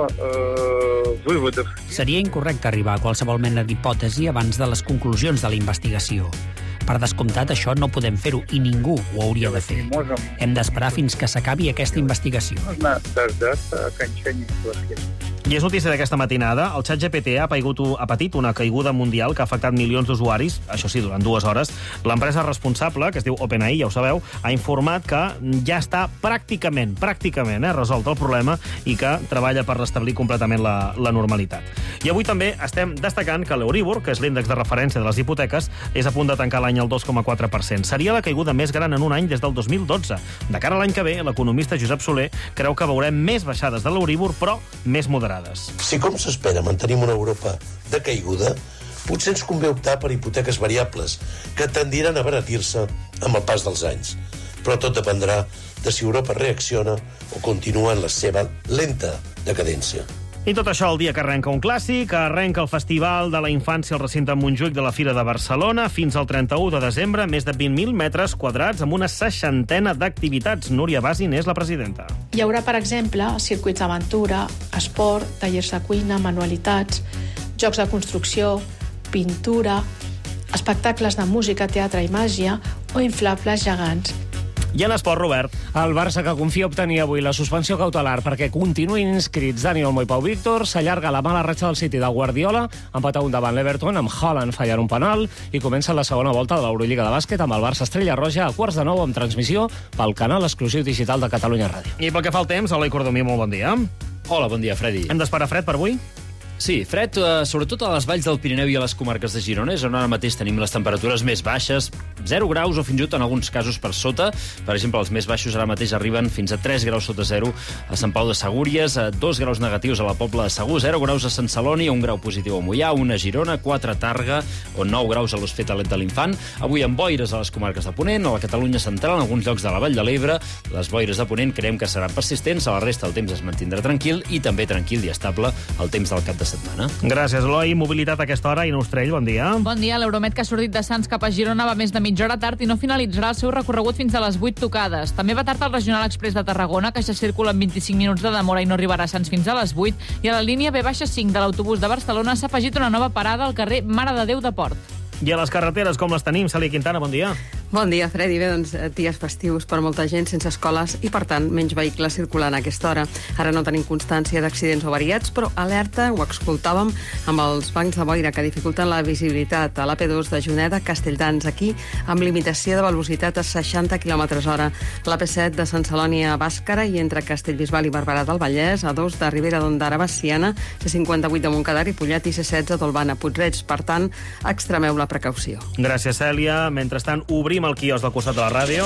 Seria incorrecte arribar a qualsevol mena d'hipòtesi abans de les conclusions de la investigació. Per descomptat, això no podem fer-ho i ningú ho hauria de fer. Hem d'esperar fins que s'acabi aquesta investigació. I és notícia d'aquesta matinada. El ChatGPT ha patit una caiguda mundial que ha afectat milions d'usuaris, això sí, durant 2 hores. L'empresa responsable, que es diu OpenAI, ja ho sabeu, ha informat que ja està pràcticament resolt el problema i que treballa per restablir completament la normalitat. I avui també estem destacant que l'Euribor, que és l'índex de referència de les hipoteques, és a punt de tancar l'any al 2,4%. Seria la caiguda més gran en un any des del 2012. De cara a l'any que ve, l'economista Josep Soler creu que veurem més baixades de l'Euribor, però més moderades. Si, com s'espera, mantenim una Europa de caiguda, potser ens convé optar per hipoteques variables, que tendiran a abaratir-se amb el pas dels anys. Però tot dependrà de si Europa reacciona o continua en la seva lenta decadència. I tot això el dia que arrenca un clàssic, que arrenca el Festival de la Infància al recinte Montjuïc de la Fira de Barcelona fins al 31 de desembre, més de 20.000 metres quadrats amb una 60ena d'activitats. Núria Basin és la presidenta. Hi haurà, per exemple, circuits d'aventura, esport, tallers de cuina, manualitats, jocs de construcció, pintura, espectacles de música, teatre i màgia o inflables gegants. I en esport, Robert. El Barça, que confia obtenir avui la suspensió cautelar perquè continuïn inscrits Dani Olmo i Pau Víctor, s'allarga la mala ratxa del City de Guardiola, empata un davant l'Everton amb Haaland fallant un penal i comença la segona volta de l'Eurolliga de bàsquet amb el Barça Estrella Roja a 8:45 amb transmissió pel canal exclusiu digital de Catalunya Ràdio. I pel que fa al temps, Eloi Cordomí, molt bon dia. Hola, bon dia, Freddy. Hem d'esperar fred per avui? Sí, fred, sobretot a les valls del Pirineu i a les comarques de Girona, és on ara mateix tenim les temperatures més baixes, 0 graus o fins i tot en alguns casos per sota. Per exemple, els més baixos ara mateix arriben fins a 3 graus sota 0 a Sant Pau de Segúries, 2 graus negatius a la Pobla de Segur, 0 graus a Sant Celoni, 1 grau positiu a Moià, 1 a Girona, 4 a Tàrrega o 9 graus a l'Hospitalet de l'Infant. Avui amb boires a les comarques de Ponent, a la Catalunya central, en alguns llocs de la Vall de l'Ebre. Les boires de Ponent creiem que seran persistents, a la resta el temps es mantindrà tranquil i també tranquil i estable el temps del cap de setmana. Gràcies, Eloi. Mobilitat a aquesta hora. Ina Ostrell, bon dia. Bon dia. L'Euromed que ha sortit de Sants cap a Girona va més de mitja hora tard i no finalitzarà el seu recorregut fins a les 8 tocades. També va tard el Regional Express de Tarragona, que ja circula amb 25 minuts de demora i no arribarà a Sants fins a les 8. I a la línia B-5 de l'autobús de Barcelona s'ha afegit una nova parada al carrer Mare de Déu de Port. I a les carreteres, com les tenim? Cèlia Quintana, bon dia. Bon dia, Fredi. Bé, doncs, dies festius per molta gent sense escoles i, per tant, menys vehicles circulant a aquesta hora. Ara no tenim constància d'accidents o variats, però alerta, ho escoltàvem, amb els bancs de boira que dificulten la visibilitat a l'AP2 de Juneda, Castelldans, aquí, amb limitació de velocitat a 60 km/h. L'AP7 de Sant Celoni a Bàscara i entre Castellbisbal i Barberà del Vallès, A2 de Ribera d'Ondara a Baciana, C58 de Montcadar i Pollet i C16 d'Olvan a Puig-reig. Per tant, extremeu la precaució. Gràcies, Cèlia. Mentrestant, obrim el quios del costat de la ràdio.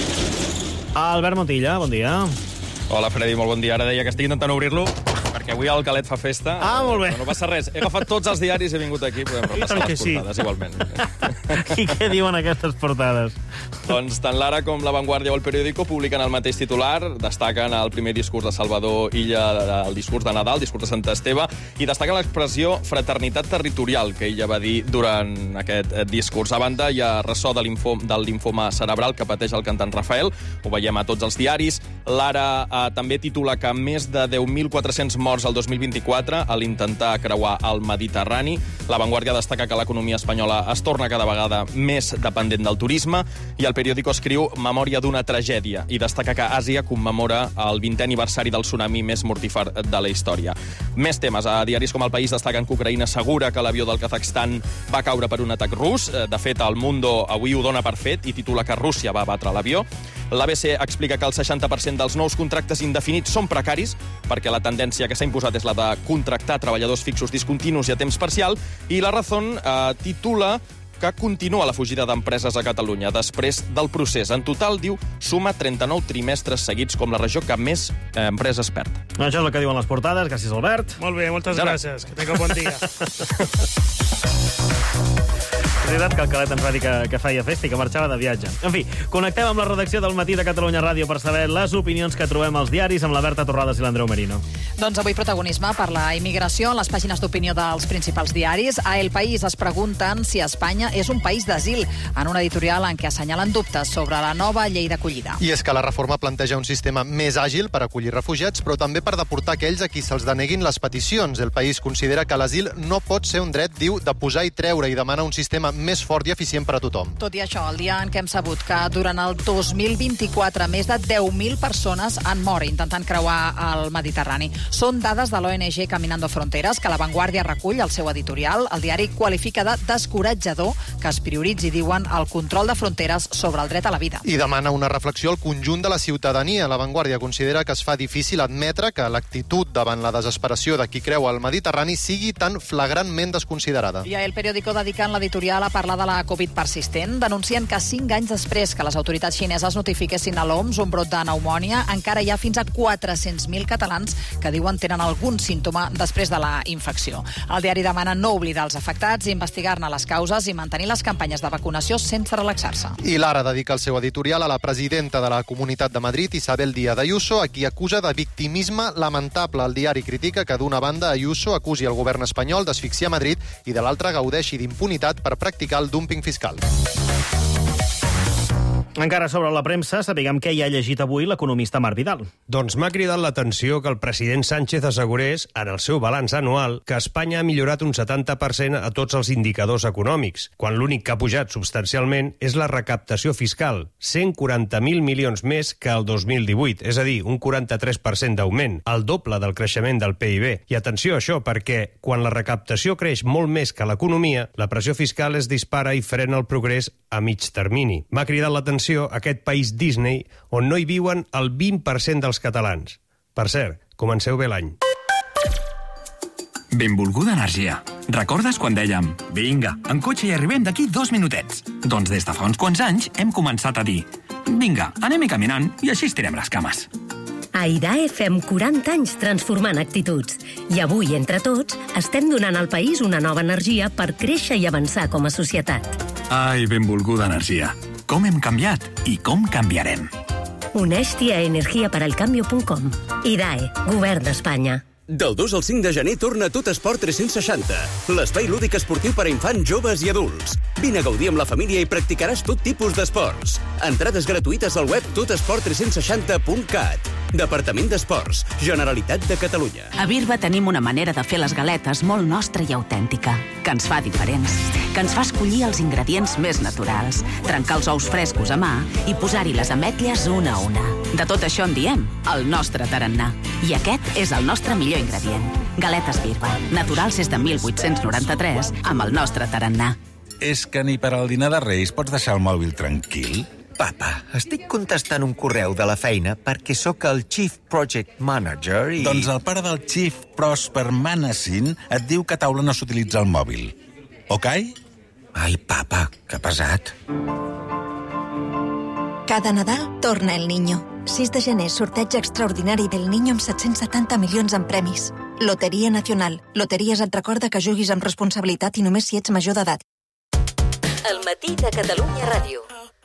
Albert Montilla, bon dia. Hola, Fredi, molt bon dia. Ara deia que estic intentant obrir-lo perquè avui el Calet fa festa. Ah, molt bé. No passa res. He agafat tots els diaris i he vingut aquí. Podem repassar les portades, igualment. I què diuen aquestes portades? Doncs tant l'Ara com La Vanguardia o El Periódico publiquen el mateix titular, destaquen el primer discurs de Salvador Illa, el discurs de Nadal, el discurs de Sant Esteve, i destaquen l'expressió fraternitat territorial que ella va dir durant aquest discurs. A banda, hi ha ressò del linfoma cerebral que pateix el cantant Rafael, ho veiem a tots els diaris. L'Ara també titula que més de 10.400 morts al 2024 a l'intentar creuar el Mediterrani. La Vanguardia destaca que l'economia espanyola es torna cada vegada més dependent del turisme i El Periódico escriu memòria d'una tragèdia i destaca que Àsia commemora el 20è aniversari del tsunami més mortífer de la història. Més temes. A diaris com El País destaquen que Ucraïna assegura que l'avió del Kazakhstan va caure per un atac rus. De fet, El Mundo avui ho dona per fet i titula que Rússia va abatre l'avió. L'ABC explica que el 60% dels nous contractes indefinits són precaris perquè la tendència que s'ha imposat és la de contractar treballadors fixos discontinus i a temps parcial, i La Razón titula que continua la fugida d'empreses a Catalunya després del procés. En total, diu, suma 39 trimestres seguits com la regió que més empreses perd. Això és el que diuen les portades. Gràcies, Albert. Molt bé, moltes gràcies. Que tingueu bon dia. És veritat que el Calet ens va dir que feia festa i que marxava de viatge. En fi, connectem amb la redacció del Matí de Catalunya Ràdio per saber les opinions que trobem als diaris amb la Berta Torrades i l'Andreu Merino. Doncs avui protagonisme per la immigració en les pàgines d'opinió dels principals diaris. A El País es pregunten si Espanya és un país d'asil, en un editorial en què assenyalen dubtes sobre la nova llei d'acollida. I és que la reforma planteja un sistema més àgil per acollir refugiats, però també per deportar aquells a qui se'ls deneguin les peticions. El País considera que l'asil no pot ser un dret, diu, de posar i treure, i demana un sistema més fort i eficient per a tothom. Tot i això, el dia en què hem sabut que durant el 2024 més de 10.000 persones han mort intentant creuar el Mediterrani. Són dades de l'ONG Caminando Fronteras, que La Vanguardia recull al seu editorial. El diari qualifica de descoratjador que es prioritzi, diuen, el control de fronteres sobre el dret a la vida. I demana una reflexió al conjunt de la ciutadania. La Vanguardia considera que es fa difícil admetre que l'actitud davant la desesperació de qui creua el Mediterrani sigui tan flagrantment desconsiderada. I a El Periódico dediquen l'editorial a parlar de la Covid persistent, denuncien que 5 anys després que les autoritats xineses notifiquessin a l'OMS un brot de pneumònia, encara hi ha fins a 400.000 catalans que diuen tenen algun símptoma després de la infecció. El diari demana no oblidar els afectats, investigar-ne les causes i mantenir les campanyes de vacunació sense relaxar-se. I l'Ara dedica el seu editorial a la presidenta de la Comunitat de Madrid, Isabel Díaz Ayuso, a qui acusa de victimisme lamentable. El diari critica que d'una banda Ayuso acusi el govern espanyol d'asfixiar Madrid i de l'altra gaudeixi d'impunitat per practicar el dumping fiscal. Encara sobre la premsa, sapiguem què hi ha llegit avui l'economista Marc Vidal. Doncs m'ha cridat l'atenció que el president Sánchez assegurés, en el seu balanç anual, que Espanya ha millorat un 70% a tots els indicadors econòmics, quan l'únic que ha pujat substancialment és la recaptació fiscal, 140.000 milions més que el 2018, és a dir, un 43% d'augment, el doble del creixement del PIB. I atenció a això, perquè quan la recaptació creix molt més que l'economia, la pressió fiscal es dispara i frena el progrés a mig termini. M'ha cridat l'atenció aquest país Disney on no hi viuen el 20% dels catalans. Per cert, comenceu bé l'any. Benvolguda energia. Recordes quan dèiem vinga, en cotxe hi arribem d'aquí 2 minutets? Doncs des de fa uns quants anys hem començat a dir vinga, anem-hi caminant i així estirem les cames. A IDAE fem 40 anys transformant actituds. I avui, entre tots, estem donant al país una nova energia per créixer i avançar com a societat. Ai, benvolguda energia. Com hem canviat i com canviarem. Uneix-t'hi a energiaparalcambio.com. IDAE, Govern d'Espanya. Del 2 al 5 de gener torna Tot Esport 360, l'espai lúdic esportiu per a infants, joves i adults. Vine a gaudir amb la família i practicaràs tot tipus d'esports. Entrades gratuïtes al web totesport360.cat. Departament d'Esports, Generalitat de Catalunya. A Birba tenim una manera de fer les galetes molt nostra i autèntica, que ens fa diferents, que ens fa escollir els ingredients més naturals, trencar els ous frescos a mà i posar-hi les ametlles una a una. De tot això en diem el nostre tarannà. I aquest és el nostre millor ingredient. Galetes Birba, naturals des de 1893, amb el nostre tarannà. És que ni per al dinar de Reis pots deixar el mòbil tranquil? Papa, estic contestant un correu de la feina perquè sóc el Chief Project Manager i... Doncs el pare del Chief Prosper Manassin et diu que a taula no s'utilitza el mòbil. Ok? Ai, papa, que pesat. Cada Nadal torna el Niño. 6 de gener, sorteig extraordinari del Niño amb 770 milions en premis. Loteria Nacional. Loteries et recorda que juguis amb responsabilitat i només si ets major d'edat. El matí de Catalunya Ràdio.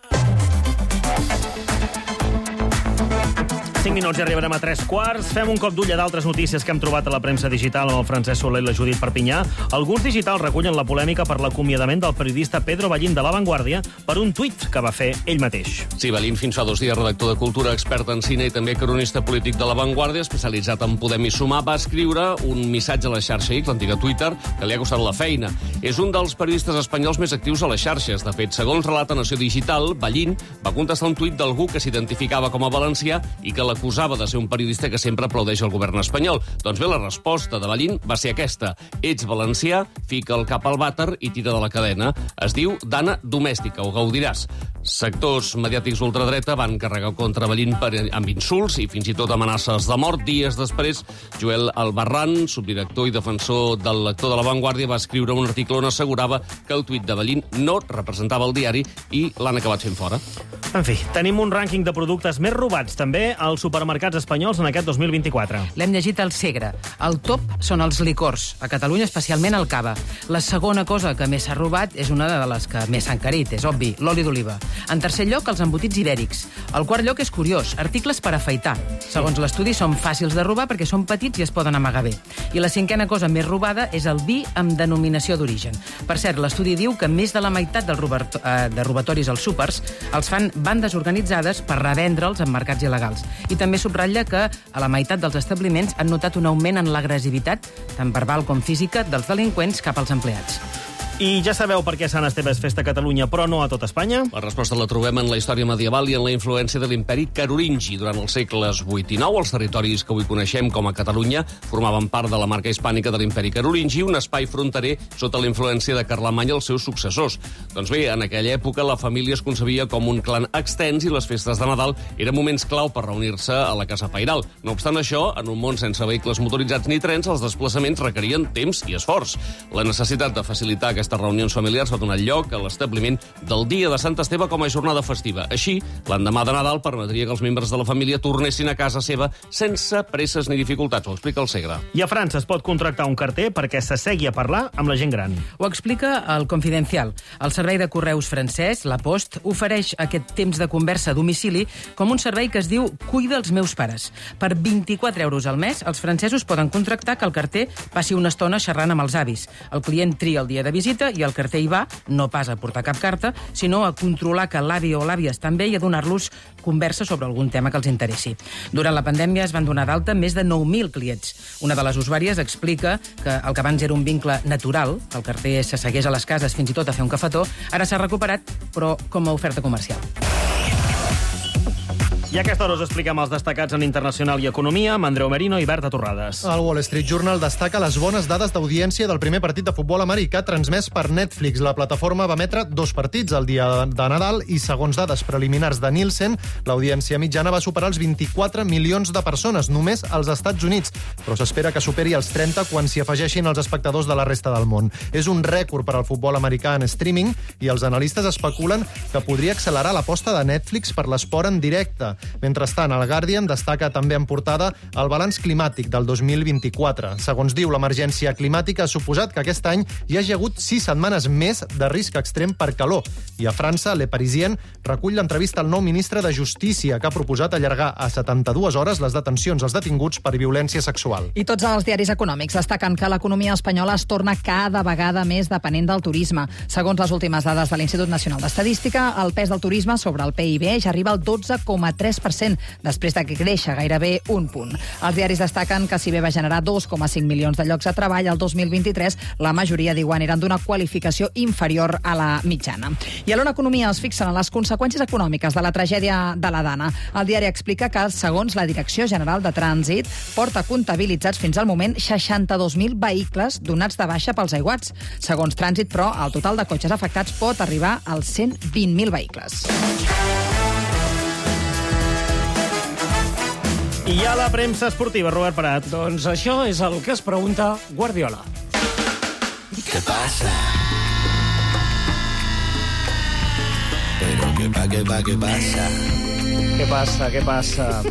5 minuts i arribarem a 3:15. Fem un cop d'ull a d'altres notícies que hem trobat a la premsa digital amb el Francesc Soler i la Judit Perpinyà. Alguns digitals recullen la polèmica per l'acomiadament del periodista Pedro Ballín de La Vanguardia per un tuit que va fer ell mateix. Sí, Ballín, fins fa 2 dies redactor de Cultura, expert en cine i també cronista polític de La Vanguardia, especialitzat en Podem i Sumar, va escriure un missatge a la xarxa X, l'antiga Twitter, que li ha costat la feina. És un dels periodistes espanyols més actius a les xarxes. De fet, segons relata Nació Digital, Ballín va contestar un tuit d'algú que s'identificava com a valencià i que l'acusava de ser un periodista que sempre aplaudeix el govern espanyol. Doncs bé, la resposta de Ballín va ser aquesta. Ets valencià, fica el cap al vàter i tira de la cadena. Es diu Dana Domèstica, ho gaudiràs. Sectors mediàtics ultradreta van carregar contra Ballín amb insults i fins i tot amenaces de mort. Dies després, Joel Albarrán, subdirector i defensor del lector de La Vanguardia, va escriure un article on assegurava que el tuit de Ballín no representava el diari i l'han acabat fent fora. En fi, tenim un rànquing de productes més robats també als supermercats espanyols en aquest 2024. L'hem llegit al Segre. El top són els licors, a Catalunya especialment el cava. La segona cosa que més s'ha robat és una de les que més s'ha encarit, és obvi, l'oli d'oliva. En tercer lloc, els embotits ibèrics. El quart lloc és curiós, articles per afaitar. Segons l'estudi, són fàcils de robar perquè són petits i es poden amagar bé. I la cinquena cosa més robada és el vi amb denominació d'origen. Per cert, l'estudi diu que més de la meitat de robatoris als súpers els fan bandes organitzades per revendre'ls en mercats il·legals. I també subratlla que a la meitat dels establiments han notat un augment en l'agressivitat, tant verbal com física, dels delinqüents cap als empleats. I ja sabeu per què Sant Esteve és festa a Catalunya, però no a tot Espanya? La resposta la trobem en la història medieval i en la influència de l'imperi carolingi. Durant els segles 8 i 9, els territoris que avui coneixem com a Catalunya formaven part de la marca hispànica de l'imperi carolingi, un espai fronterer sota la influència de Carlemany i els seus successors. Doncs bé, en aquella època la família es concebia com un clan extens i les festes de Nadal eren moments clau per reunir-se a la casa pairal. No obstant això, en un món sense vehicles motoritzats ni trens, els desplaçaments requerien temps i esforç. La necessitat de facilitar aquestes reunions familiars va donar lloc a l'establiment del dia de Sant Esteve com a jornada festiva. Així, l'endemà de Nadal permetria que els membres de la família tornessin a casa seva sense presses ni dificultats. Ho explica el Segre. I a França es pot contractar un carter perquè s'assegui a parlar amb la gent gran. Ho explica el Confidencial. El servei de correus francès, La Poste, ofereix aquest temps de conversa a domicili com un servei que es diu Cuida els meus pares. Per 24 euros al mes, els francesos poden contractar que el carter passi una estona xerrant amb els avis. El client tria el dia de visita i el carter hi va, no pas a portar cap carta, sinó a controlar que l'avi o l'àvia estan bé i a donar-los conversa sobre algun tema que els interessi. Durant la pandèmia es van donar d'alta més de 9.000 clients. Una de les usuàries explica que el que abans era un vincle natural, que el carter s'assegués a les cases fins i tot a fer un cafetó, ara s'ha recuperat, però com a oferta comercial. I a aquesta hora us expliquem els destacats en internacional i economia amb Andreu Merino i Berta Torrades. El Wall Street Journal destaca les bones dades d'audiència del primer partit de futbol americà transmès per Netflix. La plataforma va emetre 2 partits el dia de Nadal i, segons dades preliminars de Nielsen, l'audiència mitjana va superar els 24 milions de persones, només als Estats Units. Però s'espera que superi els 30 quan s'hi afegeixin els espectadors de la resta del món. És un rècord per al futbol americà en streaming i els analistes especulen que podria accelerar l'aposta de Netflix per l'esport en directe. Mentrestant, el Guardian destaca també en portada el balanç climàtic del 2024. Segons diu, l'emergència climàtica ha suposat que aquest any hi hagi hagut 6 setmanes més de risc extrem per calor. I a França, Le Parisien recull l'entrevista al nou ministre de Justícia, que ha proposat allargar a 72 hores les detencions als detinguts per violència sexual. I tots els diaris econòmics destaquen que l'economia espanyola es torna cada vegada més dependent del turisme. Segons les últimes dades de l'Institut Nacional d'Estadística, el pes del turisme sobre el PIB ja arriba al 12,3%, després de que créixer gairebé un punt. Els diaris destaquen que si bé va generar 2,5 milions de llocs de treball el 2023, la majoria, diuen, eren d'una qualificació inferior a la mitjana. I a l'Ona Economia es fixen en les conseqüències econòmiques de la tragèdia de la Dana. El diari explica que, segons la Direcció General de Trànsit, porta comptabilitzats fins al moment 62.000 vehicles donats de baixa pels aiguats. Segons Trànsit, però, el total de cotxes afectats pot arribar als 120.000 vehicles. I a la premsa esportiva, Robert Prat. Doncs això és el que es pregunta Guardiola. ¿Qué pasa? Pero qué pasa? Què passa? ¿Qué pasa?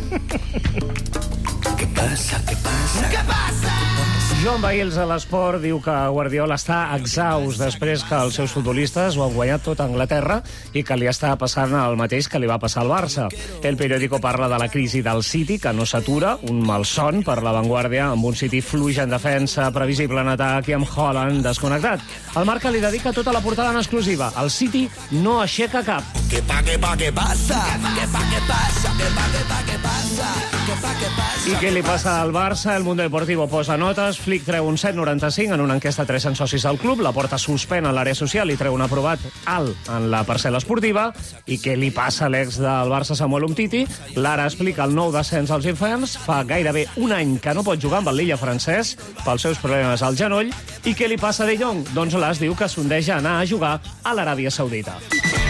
¿Qué pasa? Joan Bails a l'Esport diu que Guardiola està exhaust després que els seus futbolistes ho han guanyat tot a Anglaterra i que li està passant el mateix que li va passar al Barça. El periòdico parla de la crisi del City, que no s'atura, un malson per la Vanguardia, amb un City fluix en defensa, previsible en atac i amb Haaland desconnectat. El Marca li dedica tota la portada en exclusiva. El City no aixeca cap. ¿Qué pasa? I què li passa al Barça? El Mundo Deportivo posa notes. Flick treu un 7,95 en una enquesta a 300 socis del club. La Porta suspèn a l'àrea social i treu un aprovat alt en la parcel·la esportiva. I què li passa a l'ex del Barça, Samuel Umtiti? L'Ara explica el nou descens als infants. Fa gairebé un any que no pot jugar amb el Lilla francès pels seus problemes al genoll. I què li passa a De Jong? Doncs l'As diu que sondeja anar a jugar a l'Aràbia Saudita.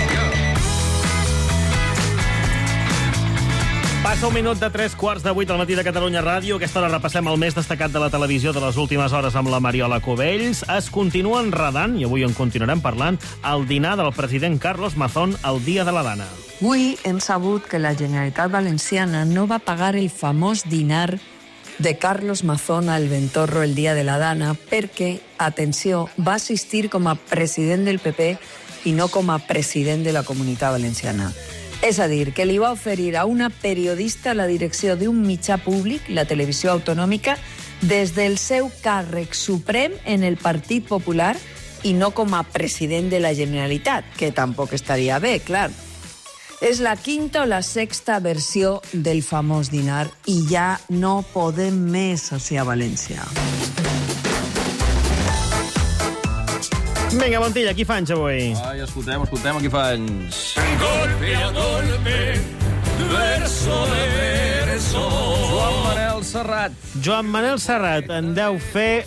Passa un minut de 7:45 al matí de Catalunya Ràdio. Aquesta hora repassem el més destacat de la televisió de les últimes hores amb la Mariola Cubells. Es continua enredant, i avui en continuarem parlant, el dinar del president Carlos Mazón el dia de la Dana. Avui hem sabut que la Generalitat Valenciana no va pagar el famós dinar de Carlos Mazón al Ventorro el dia de la Dana perquè, atenció, va assistir com a president del PP i no com a president de la Comunitat Valenciana. És a dir, que li va oferir a una periodista la direcció d'un mitjà públic, la televisió autonòmica, des del seu càrrec suprem en el Partit Popular i no com a president de la Generalitat, que tampoc estaria bé, clar. És la quinta o la sexta versió del famós dinar i ja no podem més així a València. Vinga, Montilla, qui fa anys avui? Ai, escoltem, qui fa anys. Golpe a golpe, verso de verso. Joan Manel Serrat. Joan Manel Serrat en deu fer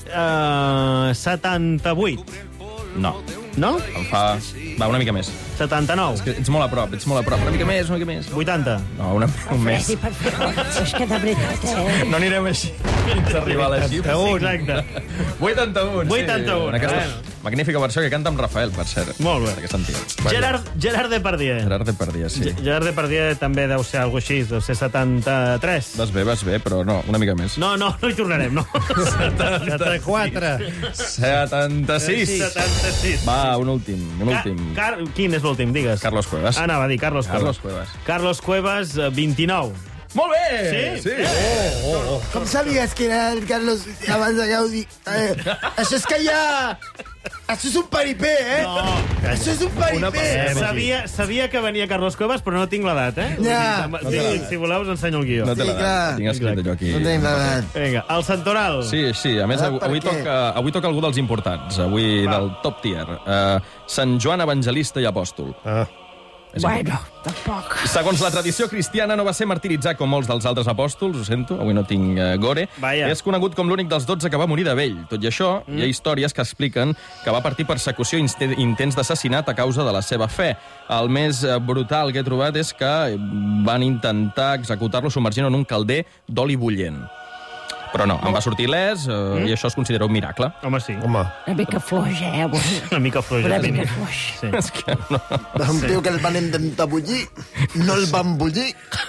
78. No. No? Em fa... Va, una mica més. 79. És que ets molt a prop. Una mica més. 80. No, un més. És que de veritat, No anirem així. S'arriba a la xifra. Exacte. 81. 81. En aquesta magnífica versió que canta amb Rafael, per cert. Molt bé. Que sentia. Gerard Depardieu. Gerard Depardieu, sí. Gerard Depardieu també deu ser alguna així, deu ser 73. Vas bé, però no, una mica més. No hi tornarem, no. 74. 76. 76. Va, un últim. Quin és l'últim, digues? Carlos Cuevas. Anava a dir Carlos Cuevas. Carlos Cuevas, 29. Molt bé! Sí? Com sabies que era el Carlos abans de Gaudí? Això és que ja... Això és un paripé, No. Això és un paripé. Sabia que venia Carlos Cuevas, però no tinc l'edat, Ja. Si voleu, us ensenyo el guió. No té l'edat. Tinc escrit allò aquí. No tenim l'edat. Vinga, el Santoral. Sí. A més, avui toca algú dels importants. Avui del top tier. Sant Joan Evangelista i Apòstol. Bueno, tampoc. Segons la tradició cristiana, no va ser martiritzat com molts dels altres apòstols, ho sento, avui no tinc gore. Vaya. És conegut com l'únic dels 12 que va morir de vell. Tot i això, hi ha històries que expliquen que va patir persecució i intents d'assassinat a causa de la seva fe. El més brutal que he trobat és que van intentar executar-lo submergint en un calder d'oli bullent. Però no, em va sortir il·lès i això es considera un miracle. Home, sí. Una mica fluix, Una mica fluix. Una mica fluix. Sí. És que no. Em diu que el van intentar bullir, no el van bullir.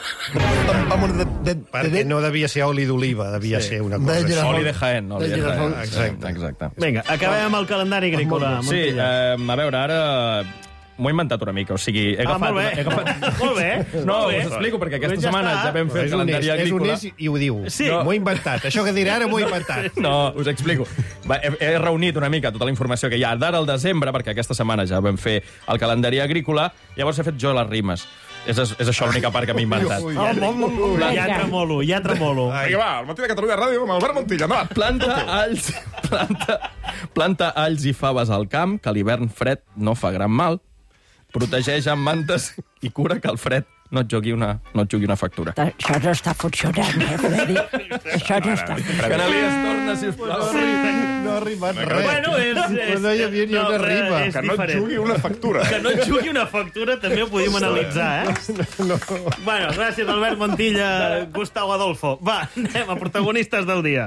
Perquè no devia ser oli d'oliva, devia ser una cosa així. Oli de Jaén. Oli de Jaén. Exacte. Vinga, acabem amb el calendari agrícola. Sí, a veure, ara... M'ho he inventat una mica, o sigui... He agafat, Molt bé. No, us explico, perquè aquesta setmana ja vam fer el calendari agrícola. És honest i ho diu. Sí. M'ho he inventat. Això que diré ara m'ho he inventat. No, us explico. He reunit una mica tota la informació que hi ha d'ara al desembre, perquè aquesta setmana ja vam fer el calendari agrícola, llavors he fet jo les rimes. És això l'única part que m'he inventat. Ja tremolo. Vinga, va, al Matí de Catalunya Ràdio amb Albert Montilla, no? Planta alls i faves al camp, que l'hivern fred no fa gran mal. Protegeix amb mantes i cura que el fred no et jugui una factura. Això no està funcionant, Freddy? Això no està funcionant. Canalies, torna, sisplau. No ha arribat res. Bueno, no hi havia ni una rima. Que no et jugui una factura. Que no et jugui una factura també ho podíem analitzar, No. Bueno, gràcies, Albert Montilla, Gustavo Adolfo. Va, anem a protagonistes del dia.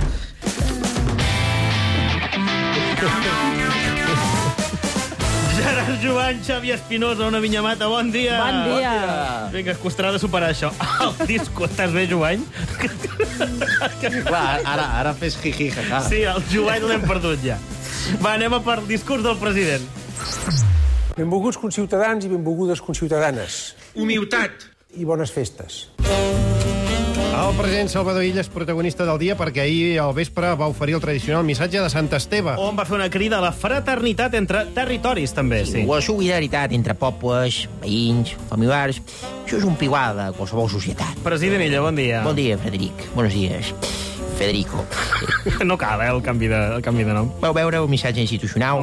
Gerard Jovany, Xavi Espinosa, una vinyamata, bon dia. Bon dia. Vinga, costarà de superar això. El disco, estàs bé, Jovany? Clar, ara fes jiji, jaja. Sí, el Jovany l'hem perdut ja. Va, anem a per discurs del president. Benvolguts conciutadans i benvolgudes conciutadanes. Humilitat. I bones festes. El president Salvador Illa és protagonista del dia perquè ahir al vespre va oferir el tradicional missatge de Sant Esteve. On va fer una crida a la fraternitat entre territoris, també, sí. La solidaritat entre pobles, veïns, familiars... Això és un pilar de qualsevol societat. President Illa, bon dia. Bon dia, Frederic. Buenos días. Federico. No cal, el canvi de nom. Vau veure el missatge institucional?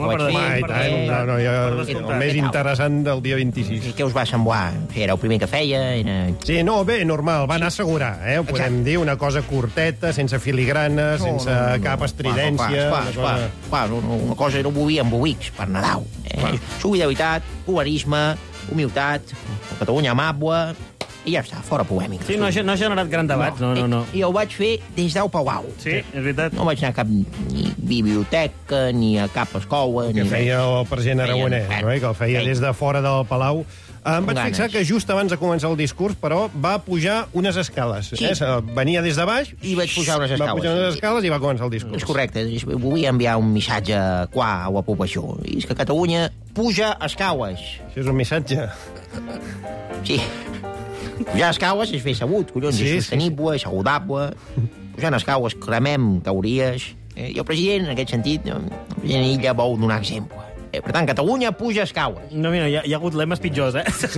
El més interessant del dia 26. Què us va semblar? Era el primer que feia? Sí, no, bé, normal, va anar a assegurar, ho podem dir, una cosa curteta, sense filigranes, sense cap estridència... Clar, una cosa no volia amb boics per Nadal. Solidaritat, polarisme, humilitat, Catalunya amable... I ja està, fora polèmica. Sí, no ha generat gran debat, no. I ho vaig fer des del Palau. Sí, és veritat. No vaig anar a cap ni biblioteca, ni a cap escola... Que feia el president Aragonès, no? Que el feia des de fora del Palau. Em vaig fixar que just abans de començar el discurs, però, va pujar unes escales. Sí. Venia des de baix... I vaig pujar unes escales. Va pujar unes escales i va començar el discurs. És correcte. Volia enviar un missatge clar a la població. I és que Catalunya puja escales. Això és un missatge? Sí. Pujar escales és fer sabut, collons. És sostenible, és saludable. Pujant escales cremem calories. I el president, en aquest sentit, el president Illa vol donar exemple. Per tant, Catalunya puja escales. No, mira, hi ha hagut lemes pitjors,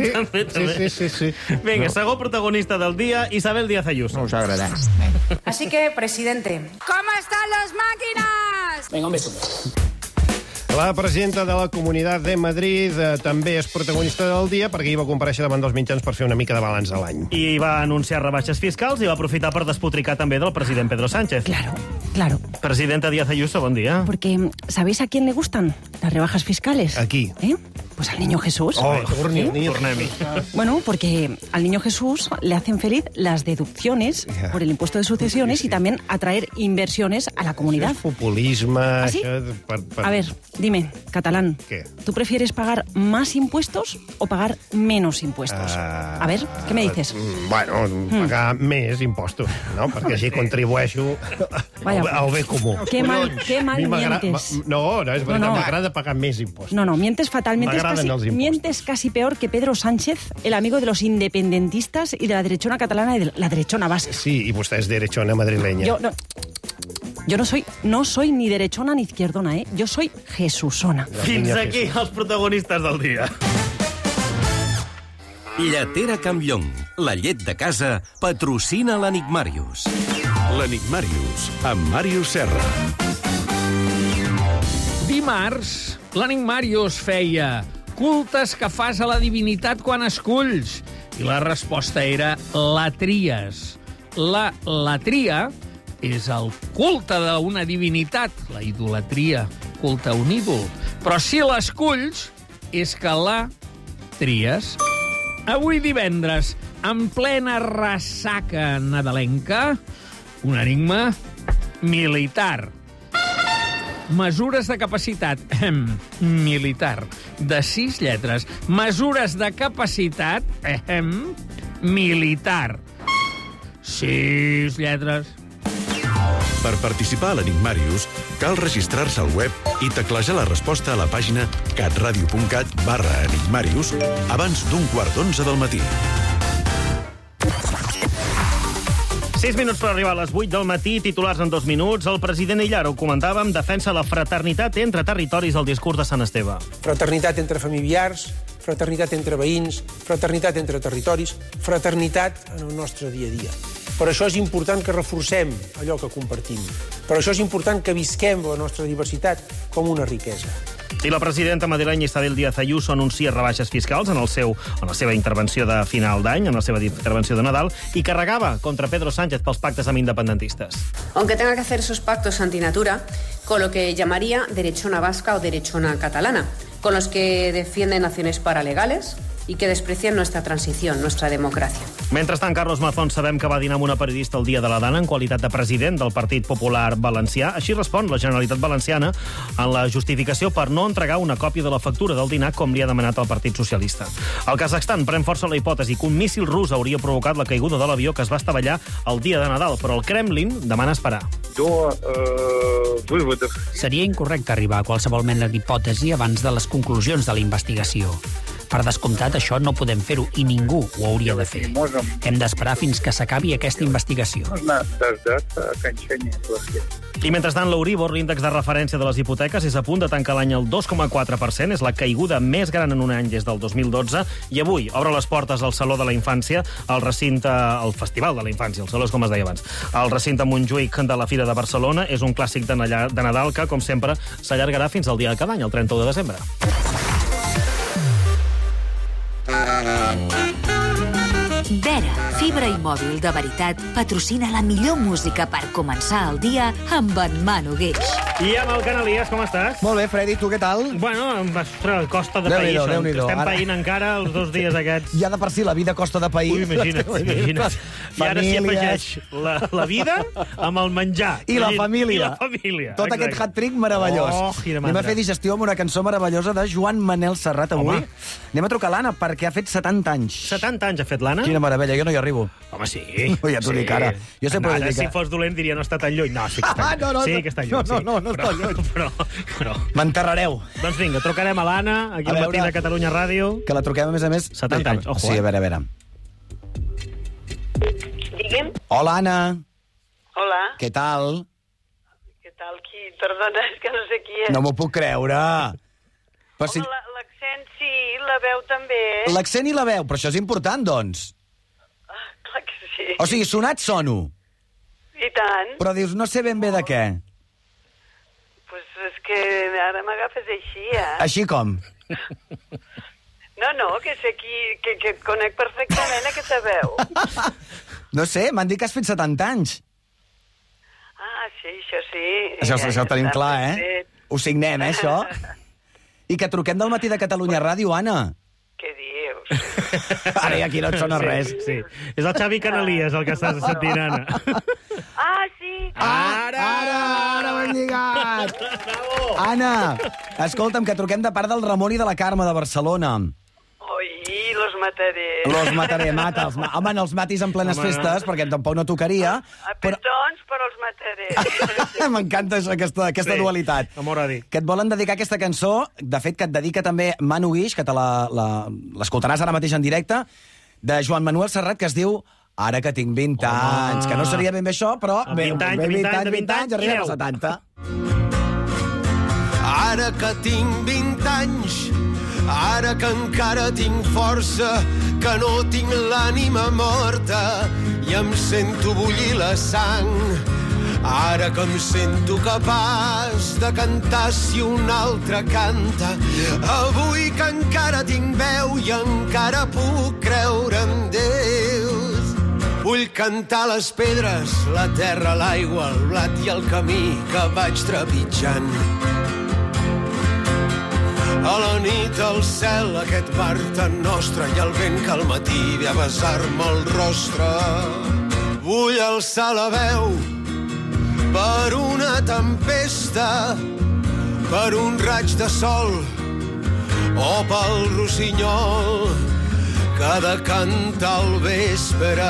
Sí. Vinga, segon protagonista del dia, Isabel Díaz Ayuso. No us ha agradat. Así que, presidente, ¿cómo están las máquinas? Venga, un beso. La presidenta de la Comunitat de Madrid també és protagonista del dia perquè hi va comparèixer davant dels mitjans per fer una mica de balanç de l'any. I va anunciar rebaixes fiscals i va aprofitar per despotricar també del president Pedro Sánchez. Claro. Presidenta Díaz Ayuso, bon dia. Porque, ¿sabéis a quién le gustan las rebajas fiscales? Aquí. Pues al niño Jesús. Tornem-hi. Bueno, porque al niño Jesús le hacen feliz las deducciones por el impuesto de sucesiones y también atraer inversiones a la comunidad. Això és populisme... ¿Ah, sí? A ver, dime, catalán. ¿Qué? ¿Tú prefieres pagar más impuestos o pagar menos impuestos? A ver, ¿qué me dices? Bueno, pagar més impostos, no? Perquè així contribueixo al bé comú. Qué mal mientes. No, és veritat, m'agrada pagar més impostos. No, mientes fatalmente. Mientes casi peor que Pedro Sánchez, el amigo de los independentistas y de la derechona catalana y de la derechona vasca. Sí, i vostè és derechona madrileña. Yo no soy ni derechona ni izquierdona, Yo soy jesusona. Fins aquí els protagonistes del dia. Lletera Campllong, la llet de casa, patrocina l'Enigmàrius. L'Enigmàrius, amb Màrius Serra. Dimarts, l'Enigmàrius feia cultes que fas a la divinitat quan esculls? I la resposta era latries. La latria és el culte d'una divinitat, la idolatria, culte a un ídol. Però si l'esculls, és que la tries. Avui divendres, en plena ressaca nadalenca, un enigma militar. Mesures de capacitat militar de 6 lletres. Mesures de capacitat militar. 6 lletres. Per participar a l'Enigmàrius, cal registrar-se al web i teclejar la resposta a la pàgina catradio.cat/enigmàrius abans d'un 10:45 del matí. 6 minuts per arribar a les 8 del matí, titulars en 2 minuts. El president Illa, ho comentàvem, defensa la fraternitat entre territoris al discurs de Sant Esteve. Fraternitat entre familiars, fraternitat entre veïns, fraternitat entre territoris, fraternitat en el nostre dia a dia. Per això és important que reforcem allò que compartim. Per això és important que visquem la nostra diversitat com una riquesa. I la presidenta madrilenya Isabel Díaz Ayuso anuncia rebaixes fiscals en la seva intervenció de final d'any, en la seva intervenció de Nadal, i carregava contra Pedro Sánchez pels pactes amb independentistes. Aunque tenga que hacer esos pactos antinatura con lo que llamaría derechona vasca o derechona catalana, con los que defienden naciones paralegales y que desprecian nuestra transición, nuestra democracia. Mentrestant, Carlos Mazón sabem que va dinar amb una periodista el dia de la Dana en qualitat de president del Partit Popular Valencià. Així respon la Generalitat Valenciana en la justificació per no entregar una còpia de la factura del dinar com li ha demanat el Partit Socialista. El Kazakhstan pren força la hipòtesi que un míssil rus hauria provocat la caiguda de l'avió que es va estavellar el dia de Nadal, però el Kremlin demana esperar. Seria incorrecte arribar a qualsevol mena d'hipòtesi abans de les conclusions de la investigació. Per descomptat, això no podem fer-ho i ningú ho hauria de fer. Hem d'esperar fins que s'acabi aquesta investigació. I mentrestant, l'Euribor, l'índex de referència de les hipoteques, és a punt de tancar l'any al 2,4%. És la caiguda més gran en un any des del 2012. I avui obre les portes al Saló de la Infància, al Festival de la Infància, el Saló és com es deia abans, al recinte Montjuïc de la Fira de Barcelona. És un clàssic de Nadal que, com sempre, s'allargarà fins al dia de cada any, el 31 de desembre. Vera, fibra i mòbil de veritat, patrocina la millor música per començar el dia amb en Manu Guix. I amb el Canalies, com estàs? Molt bé, Freddy, tu què tal? Bueno, ostres, costa de pair, això. Estem païnt encara els 2 dies aquests. Ja de per si la vida costa de pair. Ui, imagina't. I ara s'hi afegeix la vida amb el menjar. I la família. Tot exacte. aquest hat-trick meravellós. Anem a fer digestió amb una cançó meravellosa de Joan Manel Serrat avui. Anem a trucar a l'Anna, perquè ha fet 70 anys. 70 anys ha fet l'Anna? Quina meravella, jo no hi arribo. Home, sí. Ja t'ho dic ara. Jo sempre ara, si fos dolent, diria no està tan lluny. No, sí que està lluny. Sí que està lluny. No està lluny. Però... M'enterrareu. Doncs vinga, trucarem a l'Anna, aquí al matí de Catalunya Ràdio. Que la truquem, a més, 70 anys, ojo. Sí, a veure. Digue'm. Hola, Anna. Hola. Què tal? Què tal, qui? Perdona, és que no sé qui és. No m'ho puc creure. Home, l'accent sí, la veu també. L'accent i la veu, però això és important, doncs. Ah, clar que sí. O sigui, sonat sono. I tant. Però dius, no sé ben bé de què. Pues és que ara m'agafes així, Així com? No, que sé que et conec perfectament aquesta veu. No sé, m'han dit que has fet 70 anys. Ah, sí, això sí. Això ho tenim clar, Ho signem, això. I que truquem del matí de Catalunya Ràdio, Anna. Què dius? Ara aquí no et sona res. Sí. És el Xavi Canalies el que estàs sentint, Anna. Ah, sí. Ara ho hem lligat. Anna, escolta'm, que truquem de part del Ramon i de la Carme de Barcelona. Oi, los mataré. Los mataré, mata'ls. Home, no els matis en plenes festes, perquè tampoc no tocaria. Petons, però els mataré. M'encanta aquesta dualitat. Amor a dir. Que et volen dedicar aquesta cançó, de fet, que et dedica també Manu Guix, que l'escoltaràs ara mateix en directe, de Joan Manuel Serrat, que es diu Ara que tinc 20 anys. Que no seria ben bé això, però... 20 anys, arribem als 70. Ara que tinc 20 anys, ara que encara tinc força, que no tinc l'ànima morta i em sento bullir la sang, Ara que em sento capaç de cantar si un altre canta, avui que encara tinc veu i encara puc creure en Déus. Vull cantar les pedres, la terra, l'aigua, el blat i el camí que vaig trepitjant. A la nit al cel aquest mar tan nostre i el vent que al matí ve a besar-me el rostre. Vull alçar la veu per una tempesta, per un raig de sol o pel rossinyol que ha de cantar al vespre.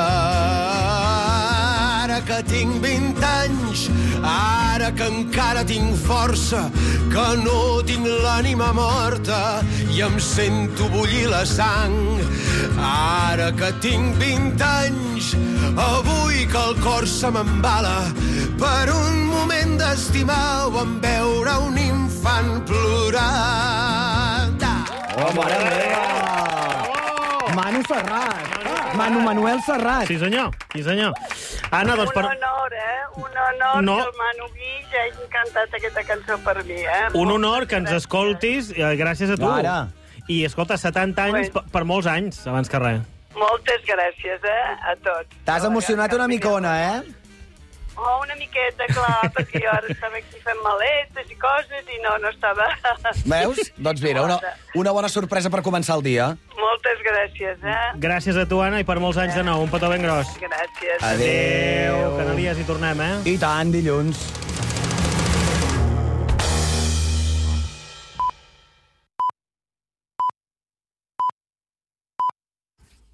Ara que tinc 20 anys, ara que encara tinc força, que no tinc l'ànima morta i em sento bullir la sang. Ara que tinc 20 anys, avui que el cor se m'embala per un moment d'estimar o en veure un infant plorar. Oh, mare meva! Manu Serrat! Manuel Serrat! Sí, senyor. Sí, senyor. Anna, doncs... Un honor, Un honor no. que el Manu Guix hagi cantat aquesta cançó per mi, Un honor que ens escoltis, gràcies a tu. Ara. I, escolta, 70 anys per molts anys, abans que res. Moltes gràcies, a tots. T'has emocionat una micona, Oh, una miqueta, clar, perquè jo ara estava aquí fent maletes i coses i no estava... Veus? Doncs mira, una bona sorpresa per començar el dia. Moltes gràcies, Gràcies a tu, Anna, i per molts anys de nou. Un petó ben gros. Gràcies. Adéu. Canalies, i tornem, I tant, dilluns.